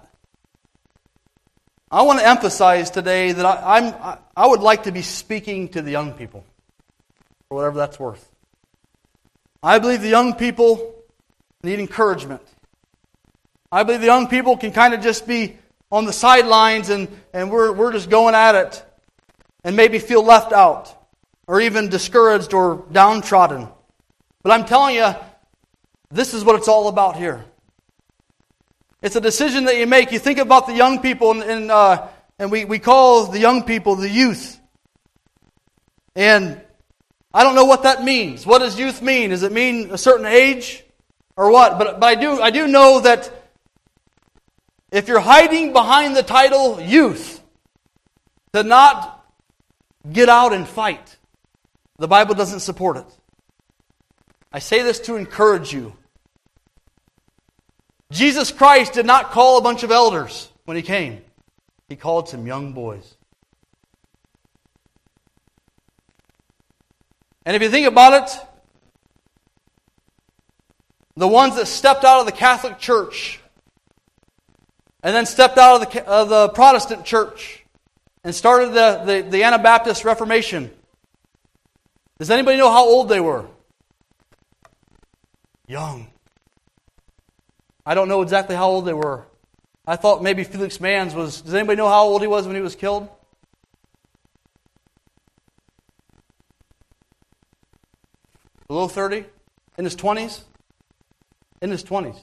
I want to emphasize today that I, I'm, I, I would like to be speaking to the young people, for whatever that's worth. I believe the young people need encouragement. I believe the young people can kind of just be on the sidelines and, and we're, we're just going at it and maybe feel left out or even discouraged or downtrodden. But I'm telling you, this is what it's all about here. It's a decision that you make. You think about the young people, and, and, uh, and we, we call the young people the youth. And I don't know what that means. What does youth mean? Does it mean a certain age or what? But, but I do I do know that if you're hiding behind the title youth, to not get out and fight, the Bible doesn't support it. I say this to encourage you. Jesus Christ did not call a bunch of elders when He came. He called some young boys. And if you think about it, the ones that stepped out of the Catholic Church and then stepped out of the, of the Protestant Church and started the, the, the Anabaptist Reformation, does anybody know how old they were? Young. I don't know exactly how old they were. I thought maybe Felix Manz was... Does anybody know how old he was when he was killed? Below thirty? In his twenties? In his twenties.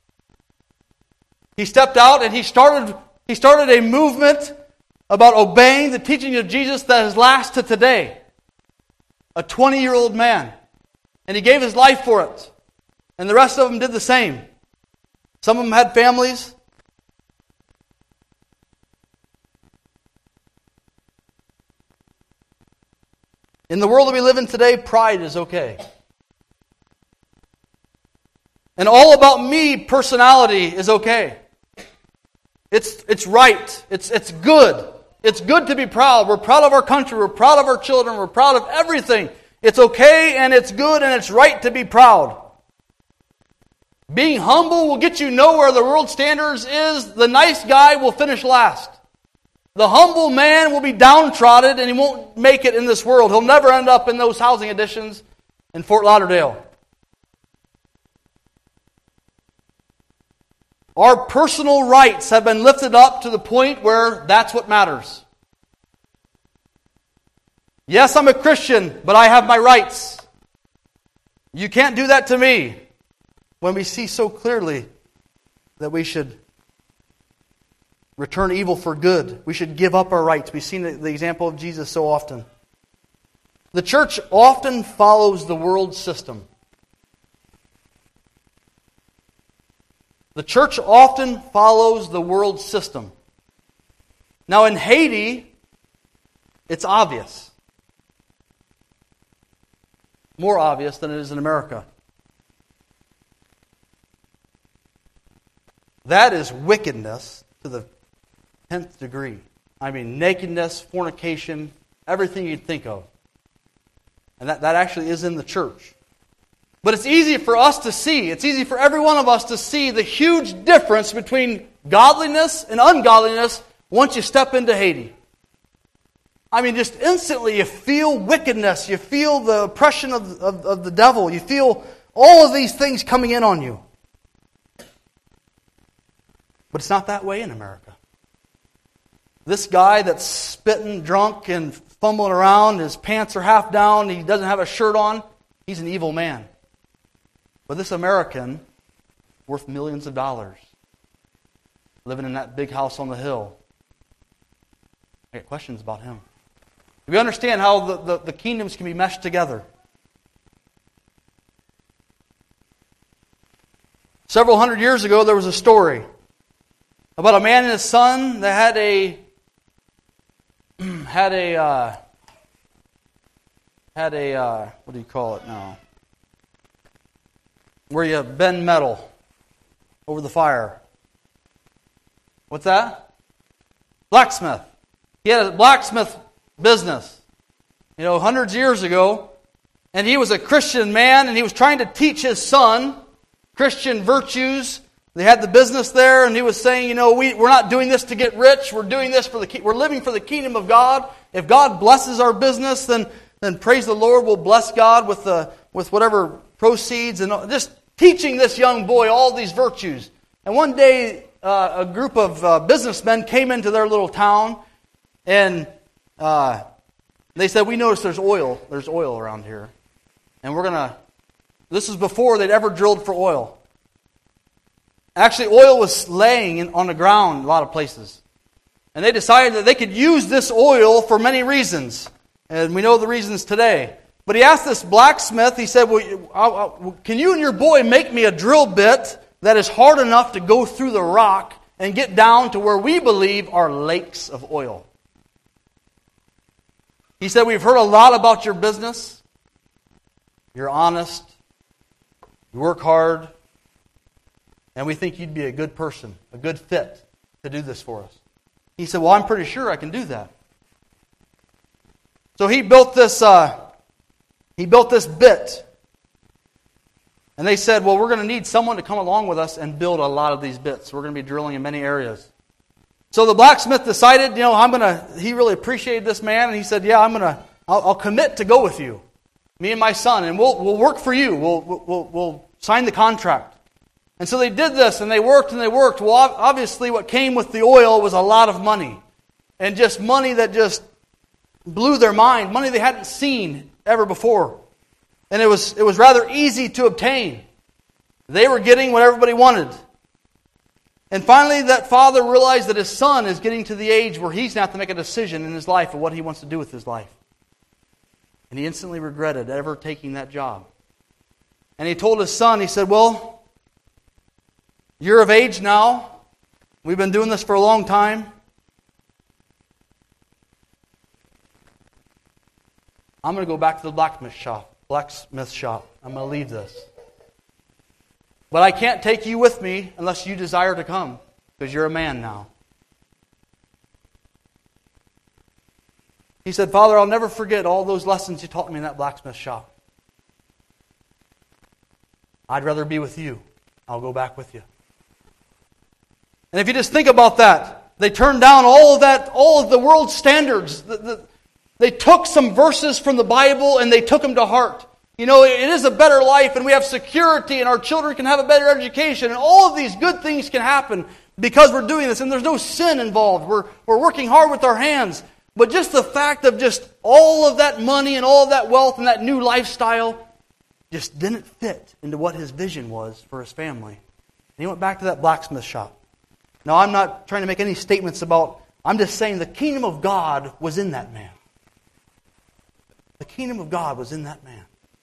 He stepped out and he started, he started a movement about obeying the teaching of Jesus that has lasted today. A twenty-year-old man. And he gave his life for it. And the rest of them did the same. Some of them had families. In the world that we live in today, pride is okay. And all about me personality is okay. It's, it's right. It's, it's good. It's good to be proud. We're proud of our country. We're proud of our children. We're proud of everything. It's okay and it's good and it's right to be proud. Being humble will get you nowhere. The world standards is the nice guy will finish last. The humble man will be downtrodden and he won't make it in this world. He'll never end up in those housing additions in Fort Lauderdale. Our personal rights have been lifted up to the point where that's what matters. Yes, I'm a Christian, but I have my rights. You can't do that to me. When we see so clearly that we should return evil for good. We should give up our rights. We've seen the example of Jesus so often. The church often follows the world system. The church often follows the world system. Now in Haiti, it's obvious. More obvious than it is in America. That is wickedness to the tenth degree. I mean, nakedness, fornication, everything you'd think of. And that, that actually is in the church. But it's easy for us to see, it's easy for every one of us to see the huge difference between godliness and ungodliness once you step into Haiti. I mean, just instantly you feel wickedness, you feel the oppression of, of, of the devil, you feel all of these things coming in on you. But it's not that way in America. This guy that's spitting, drunk, and fumbling around, his pants are half down, he doesn't have a shirt on, he's an evil man. But this American, worth millions of dollars, living in that big house on the hill, I get questions about him. We understand how the, the, the kingdoms can be meshed together. Several hundred years ago, there was a story about a man and his son that had a had a uh, had a uh, what do you call it now? Where you bend metal over the fire. What's that? Blacksmith. He had a blacksmith business, you know, hundreds of years ago, and he was a Christian man, and he was trying to teach his son Christian virtues. They had the business there, and he was saying, you know, we, we're not doing this to get rich. We're doing this for the, we're living for the kingdom of God. If God blesses our business, then, then praise the Lord, we'll bless God with the, with whatever proceeds, and just teaching this young boy all these virtues. And one day, uh, a group of uh, businessmen came into their little town, and uh, they said, we noticed there's oil. There's oil around here. And we're going to, this is before they'd ever drilled for oil. Actually, oil was laying in, on the ground in a lot of places. And they decided that they could use this oil for many reasons. And we know the reasons today. But he asked this blacksmith, he said, well, I'll, I'll, can you and your boy make me a drill bit that is hard enough to go through the rock and get down to where we believe are lakes of oil? He said, we've heard a lot about your business. You're honest. You work hard. And we think you'd be a good person, a good fit to do this for us. He said, well, I'm pretty sure I can do that. So he built this, uh, he built this bit. And they said, well, we're going to need someone to come along with us and build a lot of these bits. We're going to be drilling in many areas. So the blacksmith decided, you know, I'm going to, he really appreciated this man. And he said, yeah, I'm going to, I'll, I'll commit to go with you, me and my son, and we'll, we'll work for you. We'll, we'll, we'll sign the contract. And so they did this, and they worked and they worked. Well, obviously what came with the oil was a lot of money. And just money that just blew their mind, money they hadn't seen ever before. And it was, it was rather easy to obtain. They were getting what everybody wanted. And finally that father realized that his son is getting to the age where he's going to have to make a decision in his life of what he wants to do with his life. And he instantly regretted ever taking that job. And he told his son, he said, well, you're of age now. We've been doing this for a long time. I'm going to go back to the blacksmith shop. Blacksmith shop. I'm going to leave this. But I can't take you with me unless you desire to come, because you're a man now. He said, Father, I'll never forget all those lessons you taught me in that blacksmith shop. I'd rather be with you. I'll go back with you. And if you just think about that, they turned down all of that, all of the world's standards. The, the, they took some verses from the Bible and they took them to heart. You know, it is a better life and we have security and our children can have a better education and all of these good things can happen because we're doing this and there's no sin involved. We're, we're working hard with our hands. But just the fact of just all of that money and all of that wealth and that new lifestyle just didn't fit into what his vision was for his family. And he went back to that blacksmith shop. Now, I'm not trying to make any statements about, I'm just saying the kingdom of God was in that man. The kingdom of God was in that man.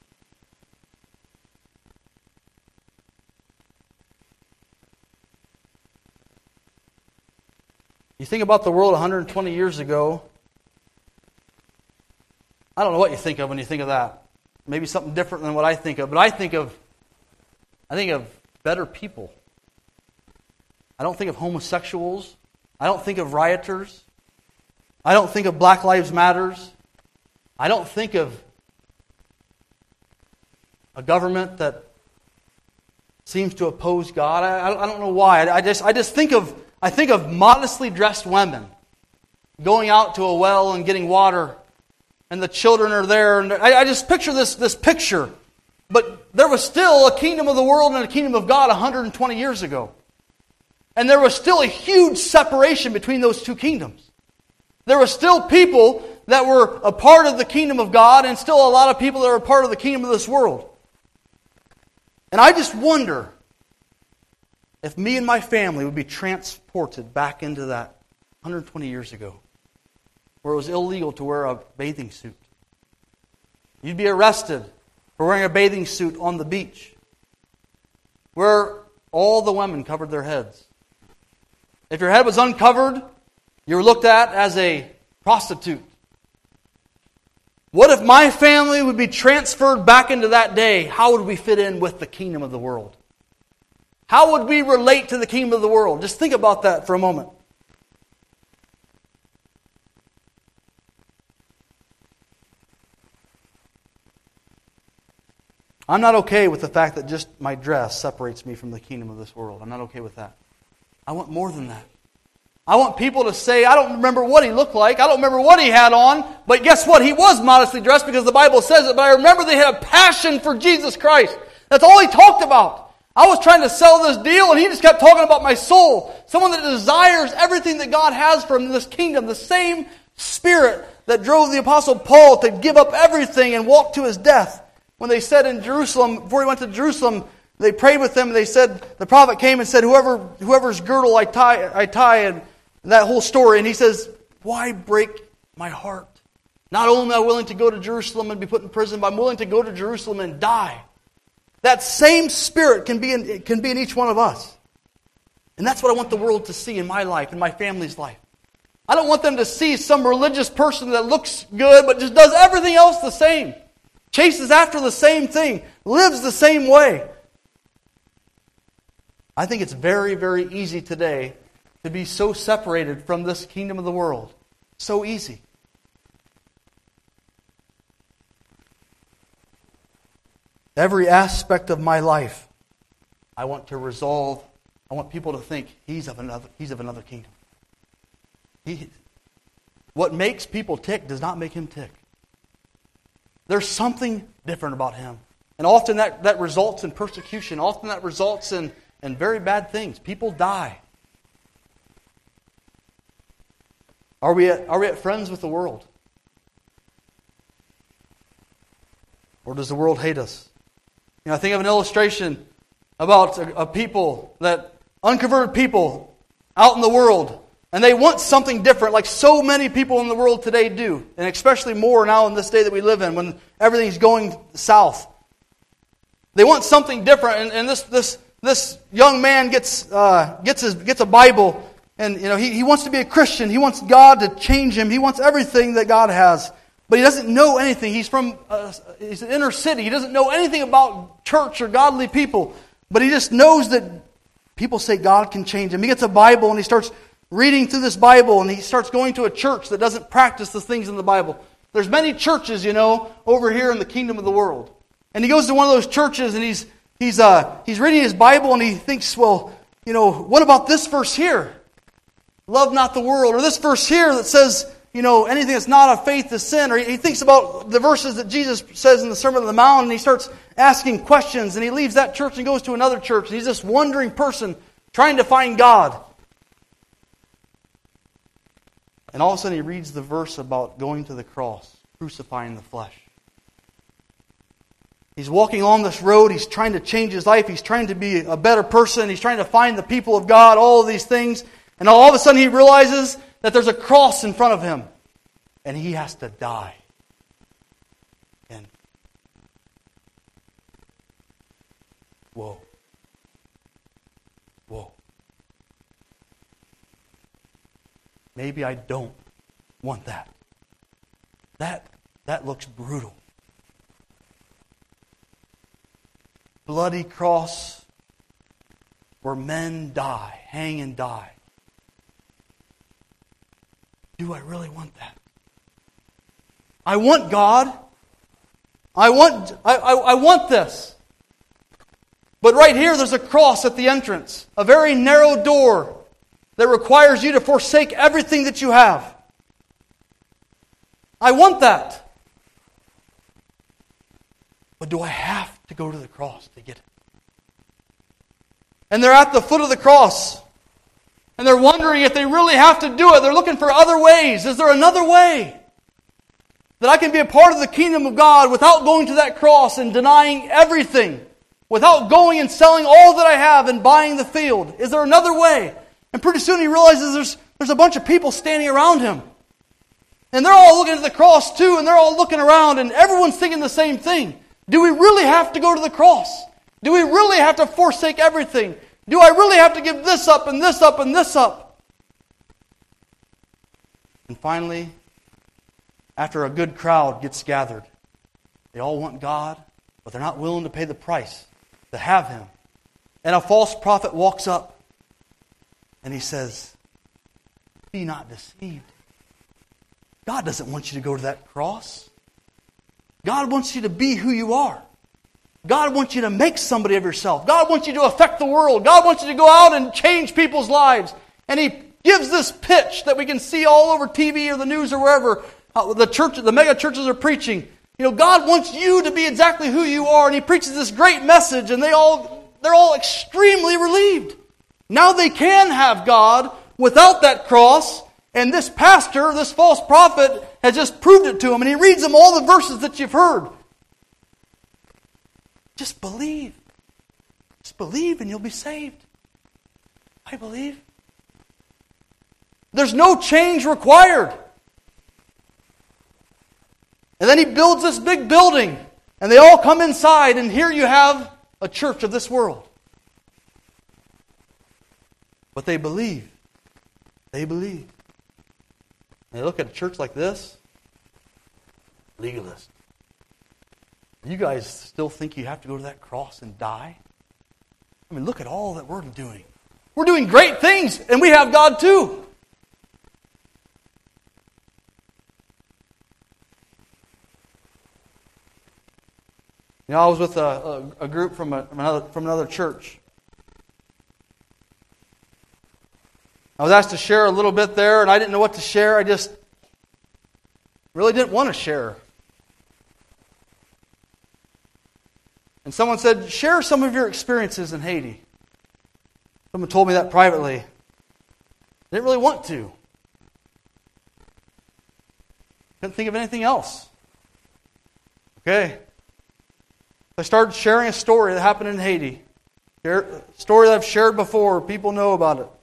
You think about the world one hundred twenty years ago, I don't know what you think of when you think of that. Maybe something different than what I think of, but I think of I think of better people. I don't think of homosexuals. I don't think of rioters. I don't think of Black Lives Matters. I don't think of a government that seems to oppose God. I, I don't know why. I just I just think of I think of modestly dressed women going out to a well and getting water, and the children are there. And I, I just picture this this picture. But there was still a kingdom of the world and a kingdom of God one hundred twenty years ago. And there was still a huge separation between those two kingdoms. There were still people that were a part of the kingdom of God and still a lot of people that are a part of the kingdom of this world. And I just wonder if me and my family would be transported back into that one hundred twenty years ago, where it was illegal to wear a bathing suit. You'd be arrested for wearing a bathing suit on the beach, where all the women covered their heads. If your head was uncovered, you were looked at as a prostitute. What if my family would be transferred back into that day? How would we fit in with the kingdom of the world? How would we relate to the kingdom of the world? Just think about that for a moment. I'm not okay with the fact that just my dress separates me from the kingdom of this world. I'm not okay with that. I want more than that. I want people to say, I don't remember what he looked like. I don't remember what he had on. But guess what? He was modestly dressed because the Bible says it. But I remember they had a passion for Jesus Christ. That's all he talked about. I was trying to sell this deal and he just kept talking about my soul. Someone that desires everything that God has for him in this kingdom. The same Spirit that drove the Apostle Paul to give up everything and walk to his death. When they said in Jerusalem, before he went to Jerusalem, they prayed with them and they said, the prophet came and said, whoever whoever's girdle I tie, I tie, and that whole story. And he says, why break my heart? Not only am I willing to go to Jerusalem and be put in prison, but I'm willing to go to Jerusalem and die. That same Spirit can be in, can be in each one of us. And that's what I want the world to see in my life, in my family's life. I don't want them to see some religious person that looks good, but just does everything else the same. Chases after the same thing. Lives the same way. I think it's very, very easy today to be so separated from this kingdom of the world. So easy. Every aspect of my life, I want to resolve, I want people to think he's of another, he's of another kingdom. He, what makes people tick does not make him tick. There's something different about him. And often that, that results in persecution. Often that results in, in very bad things. People die. Are we at, are we at friends with the world? Or does the world hate us? You know, I think of an illustration about a, a people that, unconverted people out in the world, and they want something different, like so many people in the world today do, and especially more now in this day that we live in, when everything's going south. They want something different, and, and this this this young man gets uh, gets his gets a Bible, and you know he, he wants to be a Christian. He wants God to change him. He wants everything that God has, but he doesn't know anything. He's from uh, he's an inner city. He doesn't know anything about church or godly people, but he just knows that people say God can change him. He gets a Bible and he starts reading through this Bible, and he starts going to a church that doesn't practice the things in the Bible. There's many churches, you know, over here in the kingdom of the world. And he goes to one of those churches, and he's he's uh he's reading his Bible, and he thinks, well, you know, what about this verse here? Love not the world. Or this verse here that says, you know, anything that's not of faith is sin. Or he thinks about the verses that Jesus says in the Sermon on the Mount, and he starts asking questions, and he leaves that church and goes to another church. And he's this wandering person trying to find God. And all of a sudden he reads the verse about going to the cross, crucifying the flesh. He's walking along this road, he's trying to change his life, he's trying to be a better person, he's trying to find the people of God, all of these things. And all of a sudden he realizes that there's a cross in front of him. And he has to die. And whoa. Whoa. Maybe I don't want that. That that looks brutal. Bloody cross where men die, hang and die. Do I really want that? I want God. I want I, I, I want this. But right here there's a cross at the entrance, a very narrow door that requires you to forsake everything that you have. I want that. But do I have to go to the cross to get it? And they're at the foot of the cross. And they're wondering if they really have to do it. They're looking for other ways. Is there another way that I can be a part of the kingdom of God without going to that cross and denying everything? Without going and selling all that I have and buying the field? Is there another way? And pretty soon he realizes there's, there's a bunch of people standing around him. And they're all looking at the cross too, and they're all looking around, and everyone's thinking the same thing. Do we really have to go to the cross? Do we really have to forsake everything? Do I really have to give this up and this up and this up? And finally, after a good crowd gets gathered, they all want God, but they're not willing to pay the price to have Him. And a false prophet walks up, and he says, be not deceived. God doesn't want you to go to that cross. God wants you to be who you are. God wants you to make somebody of yourself. God wants you to affect the world. God wants you to go out and change people's lives. And He gives this pitch that we can see all over T V or the news or wherever uh, the church, the mega churches are preaching. You know, God wants you to be exactly who you are, and He preaches this great message, and they all they're all extremely relieved. Now they can have God without that cross, and this pastor, this false prophet, has just proved it to them, and he reads them all the verses that you've heard. Just believe. Just believe and you'll be saved. I believe. There's no change required. And then he builds this big building, and they all come inside, and here you have a church of this world. But they believe. They believe. And they look at a church like this, legalist. You guys still think you have to go to that cross and die? I mean, look at all that we're doing. We're doing great things, and we have God too. You know, I was with a, a, a group from, a, from, another, from another church. I was asked to share a little bit there, and I didn't know what to share. I just really didn't want to share. And someone said, share some of your experiences in Haiti. Someone told me that privately. I didn't really want to. Couldn't think of anything else. Okay. I started sharing a story that happened in Haiti. A story that I've shared before. People know about it.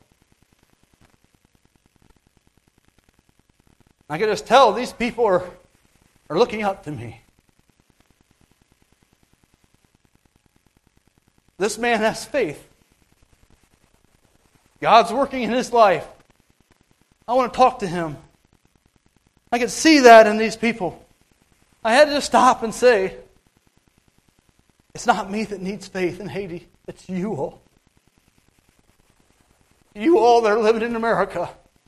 I can just tell these people are, are looking up to me. this man has faith. God's working in his life. I want to talk to him. I could see that in these people. I had to just stop and say, it's not me that needs faith in Haiti. It's you all. You all that are living in America.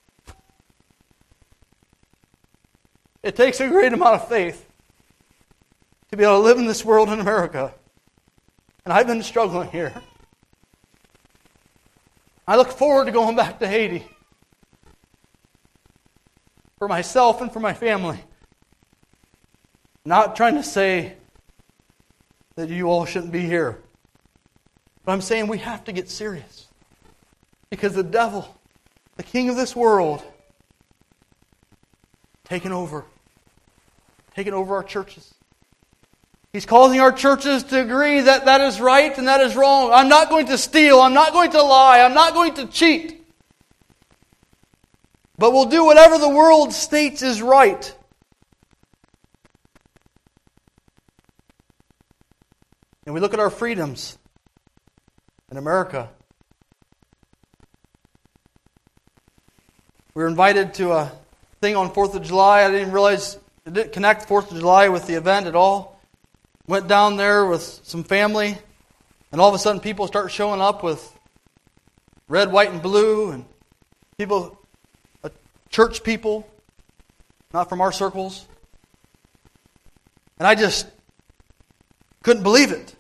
It takes a great amount of faith to be able to live in this world in America. And I've been struggling here. I look forward to going back to Haiti. For myself and for my family. Not trying to say that you all shouldn't be here. But I'm saying we have to get serious. Because the devil, the king of this world, taken over. Taken over our churches. He's causing our churches to agree that that is right and that is wrong. I'm not going to steal. I'm not going to lie. I'm not going to cheat. But we'll do whatever the world states is right. And we look at our freedoms in America. We were invited to a thing on fourth of July. I didn't realize, it didn't connect fourth of July with the event at all. Went down there with some family, and all of a sudden people start showing up with red, white, and blue, and people, uh, church people, not from our circles. And I just couldn't believe it.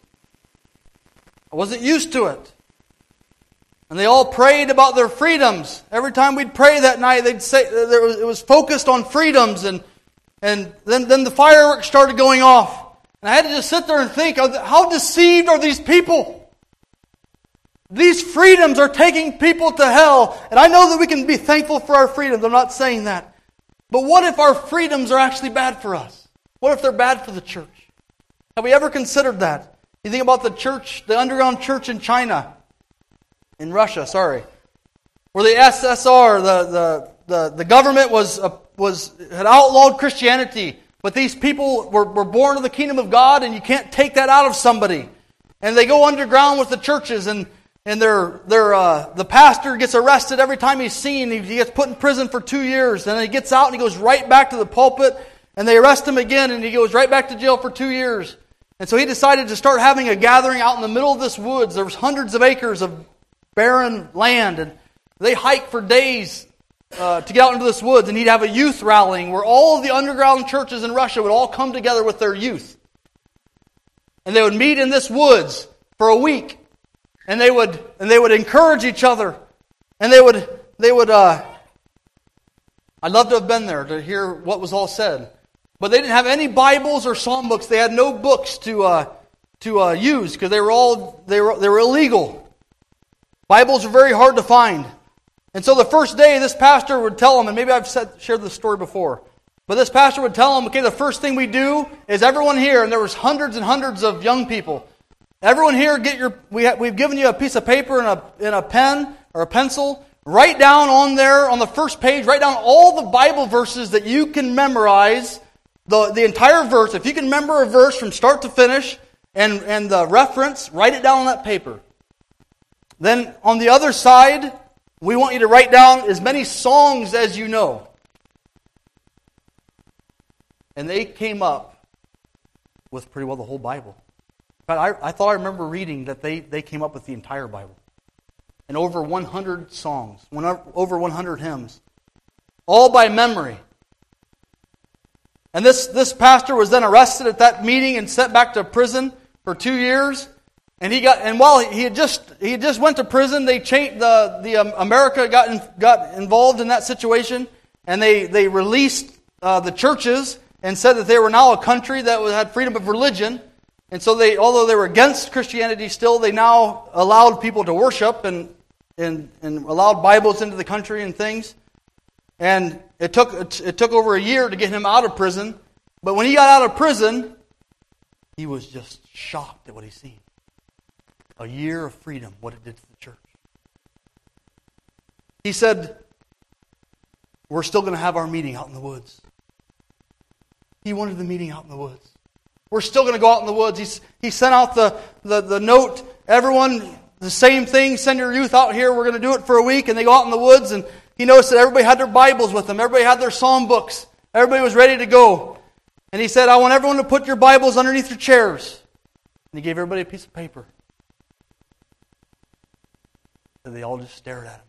I wasn't used to it. And they all prayed about their freedoms. Every time we'd pray that night, they'd say there was, it was focused on freedoms, and and then, then the fireworks started going off. And I had to just sit there and think, how deceived are these people? These freedoms are taking people to hell. And I know that we can be thankful for our freedoms. I'm not saying that. But what if our freedoms are actually bad for us? What if they're bad for the church? Have we ever considered that? You think about the church, the underground church in China, in Russia, sorry, where the S S R, the the the, the government was uh, was had outlawed Christianity. But these people were, were born of the kingdom of God, and you can't take that out of somebody. And they go underground with the churches, and and their their uh, the pastor gets arrested every time he's seen. He, he gets put in prison for two years. Then he gets out and he goes right back to the pulpit, and they arrest him again, and he goes right back to jail for two years. And so he decided to start having a gathering out in the middle of this woods. There was hundreds of acres of barren land, and they hiked for days Uh, to get out into this woods, and he'd have a youth rallying where all of the underground churches in Russia would all come together with their youth. And they would meet in this woods for a week. And they would and they would encourage each other. And they would they would uh I'd love to have been there to hear what was all said. But they didn't have any Bibles or psalm books. They had no books to uh to uh, use because they were all they were they were illegal. Bibles are very hard to find. And so the first day, this pastor would tell them, and maybe I've said, shared this story before, but this pastor would tell them, okay, the first thing we do is everyone here, and there was hundreds and hundreds of young people, everyone here, get your. We ha, we've given you a piece of paper and a and a pen or a pencil. Write down on there on the first page. Write down all the Bible verses that you can memorize, the the entire verse. If you can remember a verse from start to finish, and and the reference, write it down on that paper. Then on the other side, we want you to write down as many songs as you know. And they came up with pretty well the whole Bible. In fact, I, I thought I remember reading that they, they came up with the entire Bible. And over one hundred songs, one, over one hundred hymns. All by memory. And this, this pastor was then arrested at that meeting and sent back to prison for two years. And he got, and while he had just he had just went to prison, they changed the the um, America got in, got involved in that situation, and they they released uh, the churches and said that they were now a country that was, had freedom of religion, and so they, although they were against Christianity, still they now allowed people to worship and and and allowed Bibles into the country and things. And it took it took over a year to get him out of prison, but when he got out of prison, he was just shocked at what he's seen. A year of freedom, what it did to the church. He said, we're still going to have our meeting out in the woods. He wanted the meeting out in the woods. We're still going to go out in the woods. He's, he sent out the, the, the note everyone, the same thing, send your youth out here, we're going to do it for a week, and they go out in the woods, and he noticed that everybody had their Bibles with them, everybody had their psalm books, everybody was ready to go. And he said, I want everyone to put your Bibles underneath your chairs. And he gave everybody a piece of paper. And they all just stared at him.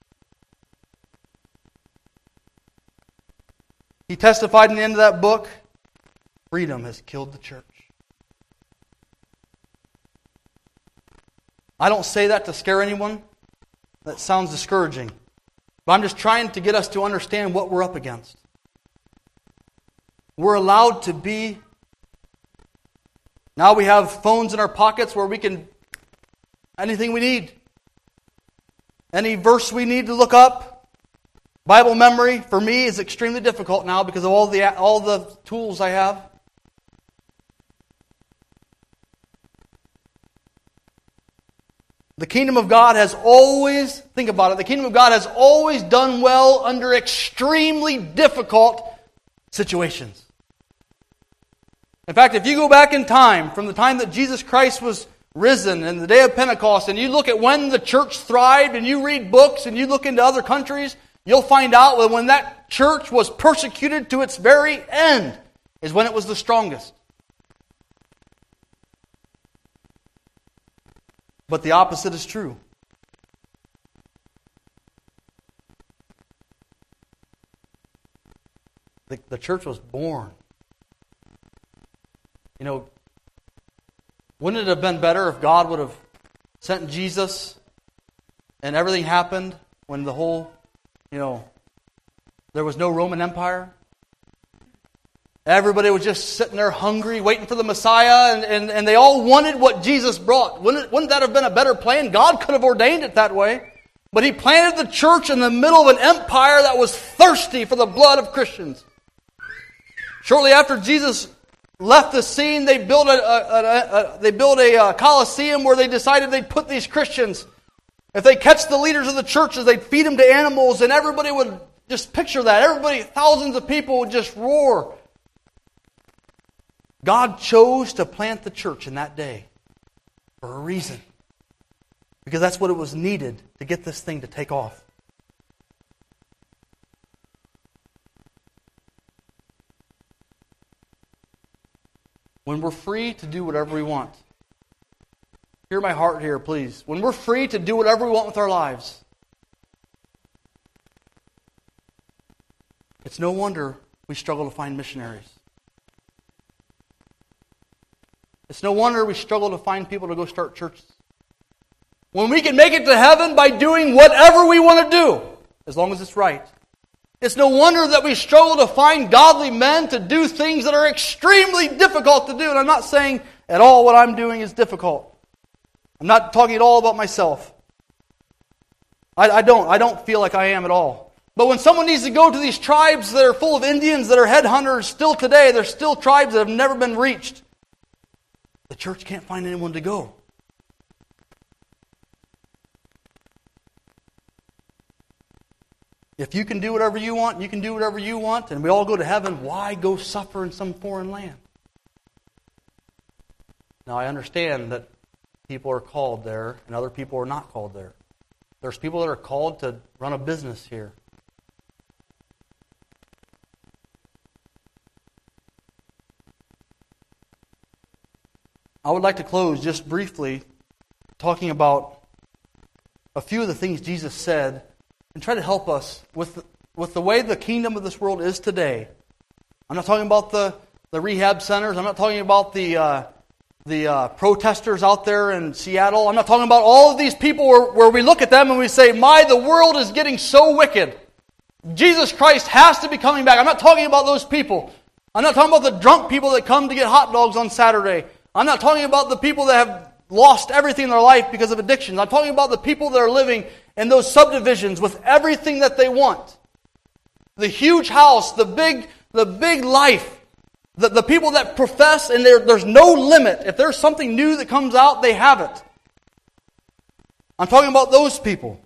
He testified in the end of that book, freedom has killed the church. I don't say that to scare anyone. That sounds discouraging. But I'm just trying to get us to understand what we're up against. We're allowed to be... Now we have phones in our pockets where we can... Anything we need. Any verse we need to look up. Bible memory, for me, is extremely difficult now because of all the all the tools I have. The kingdom of God has always, think about it, the kingdom of God has always done well under extremely difficult situations. In fact, if you go back in time, from the time that Jesus Christ was risen and the day of Pentecost, and you look at when the church thrived, and you read books, and you look into other countries, you'll find out that when that church was persecuted to its very end is when it was the strongest. But the opposite is true. The, the church was born. You know, wouldn't it have been better if God would have sent Jesus and everything happened when the whole, you know, there was no Roman Empire? Everybody was just sitting there hungry, waiting for the Messiah, and, and, and they all wanted what Jesus brought. Wouldn't, wouldn't that have been a better plan? God could have ordained it that way. But He planted the church in the middle of an empire that was thirsty for the blood of Christians. Shortly after Jesus left the scene, they built a, a, a, a they built a, a Colosseum where they decided they'd put these Christians. If they catch the leaders of the churches, they'd feed them to animals, and everybody would just picture that. Everybody, thousands of people would just roar. God chose to plant the church in that day for a reason. Because that's what it was needed to get this thing to take off. When we're free to do whatever we want. Hear my heart here, please. When we're free to do whatever we want with our lives, it's no wonder we struggle to find missionaries. It's no wonder we struggle to find people to go start churches. When we can make it to heaven by doing whatever we want to do, as long as it's right. It's no wonder that we struggle to find godly men to do things that are extremely difficult to do. And I'm not saying at all what I'm doing is difficult. I'm not talking at all about myself. I, I don't. I don't feel like I am at all. But when someone needs to go to these tribes that are full of Indians that are headhunters still today, there's still tribes that have never been reached. The church can't find anyone to go. If you can do whatever you want, you can do whatever you want, and we all go to heaven, why go suffer in some foreign land? Now, I understand that people are called there, and other people are not called there. There's people that are called to run a business here. I would like to close just briefly talking about a few of the things Jesus said and try to help us with the, with the way the kingdom of this world is today. I'm not talking about the, the rehab centers. I'm not talking about the uh, the uh, protesters out there in Seattle. I'm not talking about all of these people where, where we look at them and we say, my, the world is getting so wicked. Jesus Christ has to be coming back. I'm not talking about those people. I'm not talking about the drunk people that come to get hot dogs on Saturday. I'm not talking about the people that have lost everything in their life because of addictions. I'm talking about the people that are living in those subdivisions with everything that they want. The huge house, the big, the big life. The, the people that profess and there, there's no limit. If there's something new that comes out, they have it. I'm talking about those people.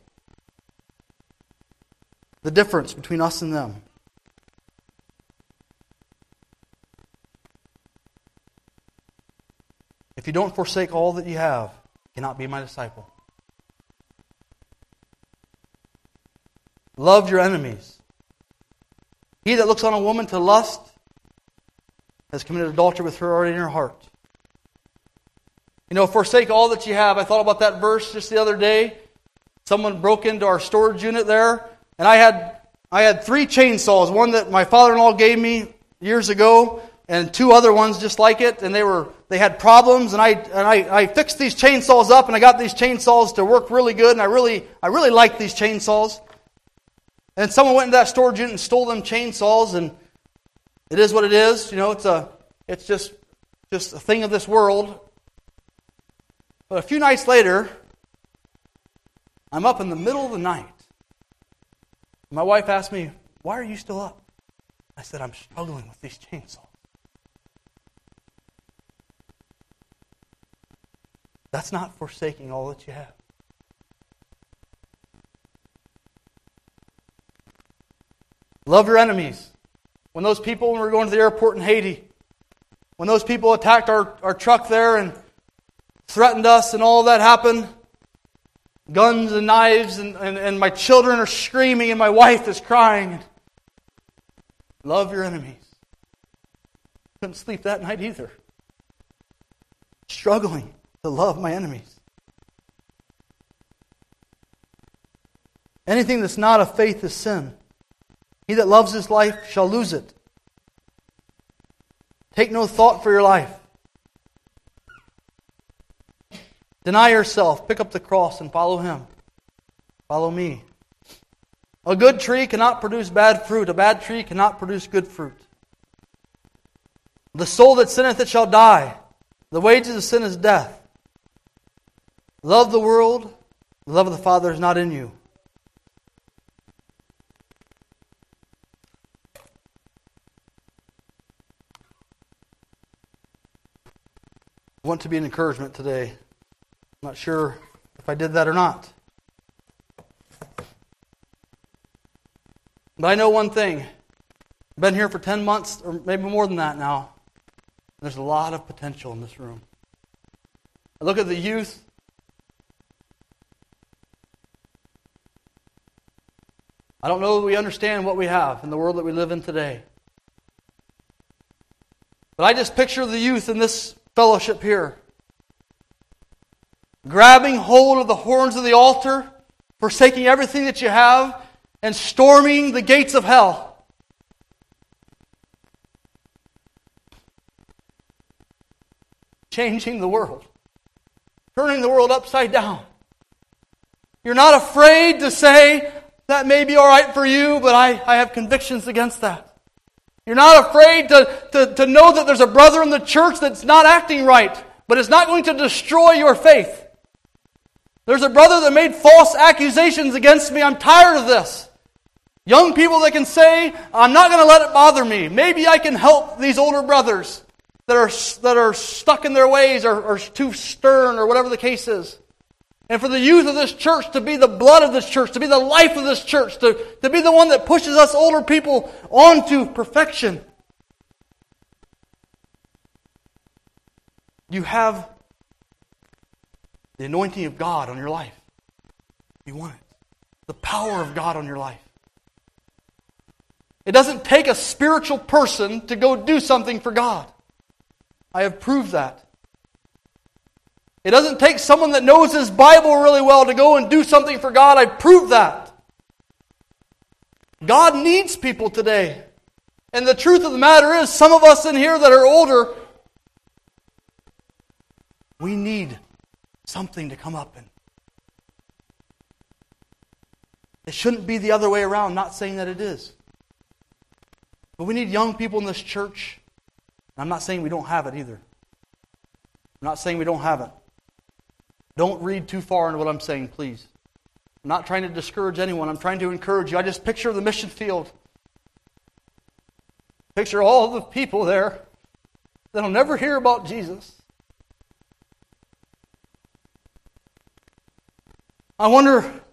The difference between us and them. If you don't forsake all that you have, cannot be my disciple. Love your enemies. He that looks on a woman to lust has committed adultery with her already in her heart. You know, forsake all that you have. I thought about that verse just the other day. Someone broke into our storage unit there, and I had I had three chainsaws. One that my father-in-law gave me years ago, and two other ones just like it. And they were they had problems, and I and I, I fixed these chainsaws up, and I got these chainsaws to work really good. And I really I really like these chainsaws. And someone went into that storage unit and stole them chainsaws, and it is what it is. You know, it's a it's just just a thing of this world. But a few nights later, I'm up in the middle of the night. My wife asked me, "Why are you still up?" I said, "I'm struggling with these chainsaws." That's not forsaking all that you have. Love your enemies. When those people, when we were going to the airport in Haiti, when those people attacked our, our truck there and threatened us and all that happened, guns and knives, and, and, and my children are screaming and my wife is crying. Love your enemies. Couldn't sleep that night either. Struggling to love my enemies. Anything that's not of faith is sin. He that loves his life shall lose it. Take no thought for your life. Deny yourself, pick up the cross, and follow Him. Follow me. A good tree cannot produce bad fruit. A bad tree cannot produce good fruit. The soul that sinneth, it shall die. The wages of sin is death. Love the world. The love of the Father is not in you. I want to be an encouragement today. I'm not sure if I did that or not. But I know one thing. I've been here for ten months, or maybe more than that now. There's a lot of potential in this room. I look at the youth. I don't know that we understand what we have in the world that we live in today. But I just picture the youth in this fellowship here, grabbing hold of the horns of the altar, forsaking everything that you have, and storming the gates of hell. Changing the world. Turning the world upside down. You're not afraid to say, that may be all right for you, but I, I have convictions against that. You're not afraid to, to, to know that there's a brother in the church that's not acting right, but it's not going to destroy your faith. There's a brother that made false accusations against me. I'm tired of this. Young people that can say, I'm not going to let it bother me. Maybe I can help these older brothers that are that are stuck in their ways or, or too stern or whatever the case is. And for the youth of this church to be the blood of this church, to be the life of this church, to, to be the one that pushes us older people on to perfection. You have the anointing of God on your life. You want it. The power of God on your life. It doesn't take a spiritual person to go do something for God. I have proved that. It doesn't take someone that knows his Bible really well to go and do something for God. I proved that. God needs people today. And the truth of the matter is, some of us in here that are older, we need something to come up in. It shouldn't be the other way around, not saying that it is. But we need young people in this church. And I'm not saying we don't have it either. I'm not saying we don't have it. Don't read too far into what I'm saying, please. I'm not trying to discourage anyone. I'm trying to encourage you. I just picture the mission field. Picture all the people there that'll never hear about Jesus. I wonder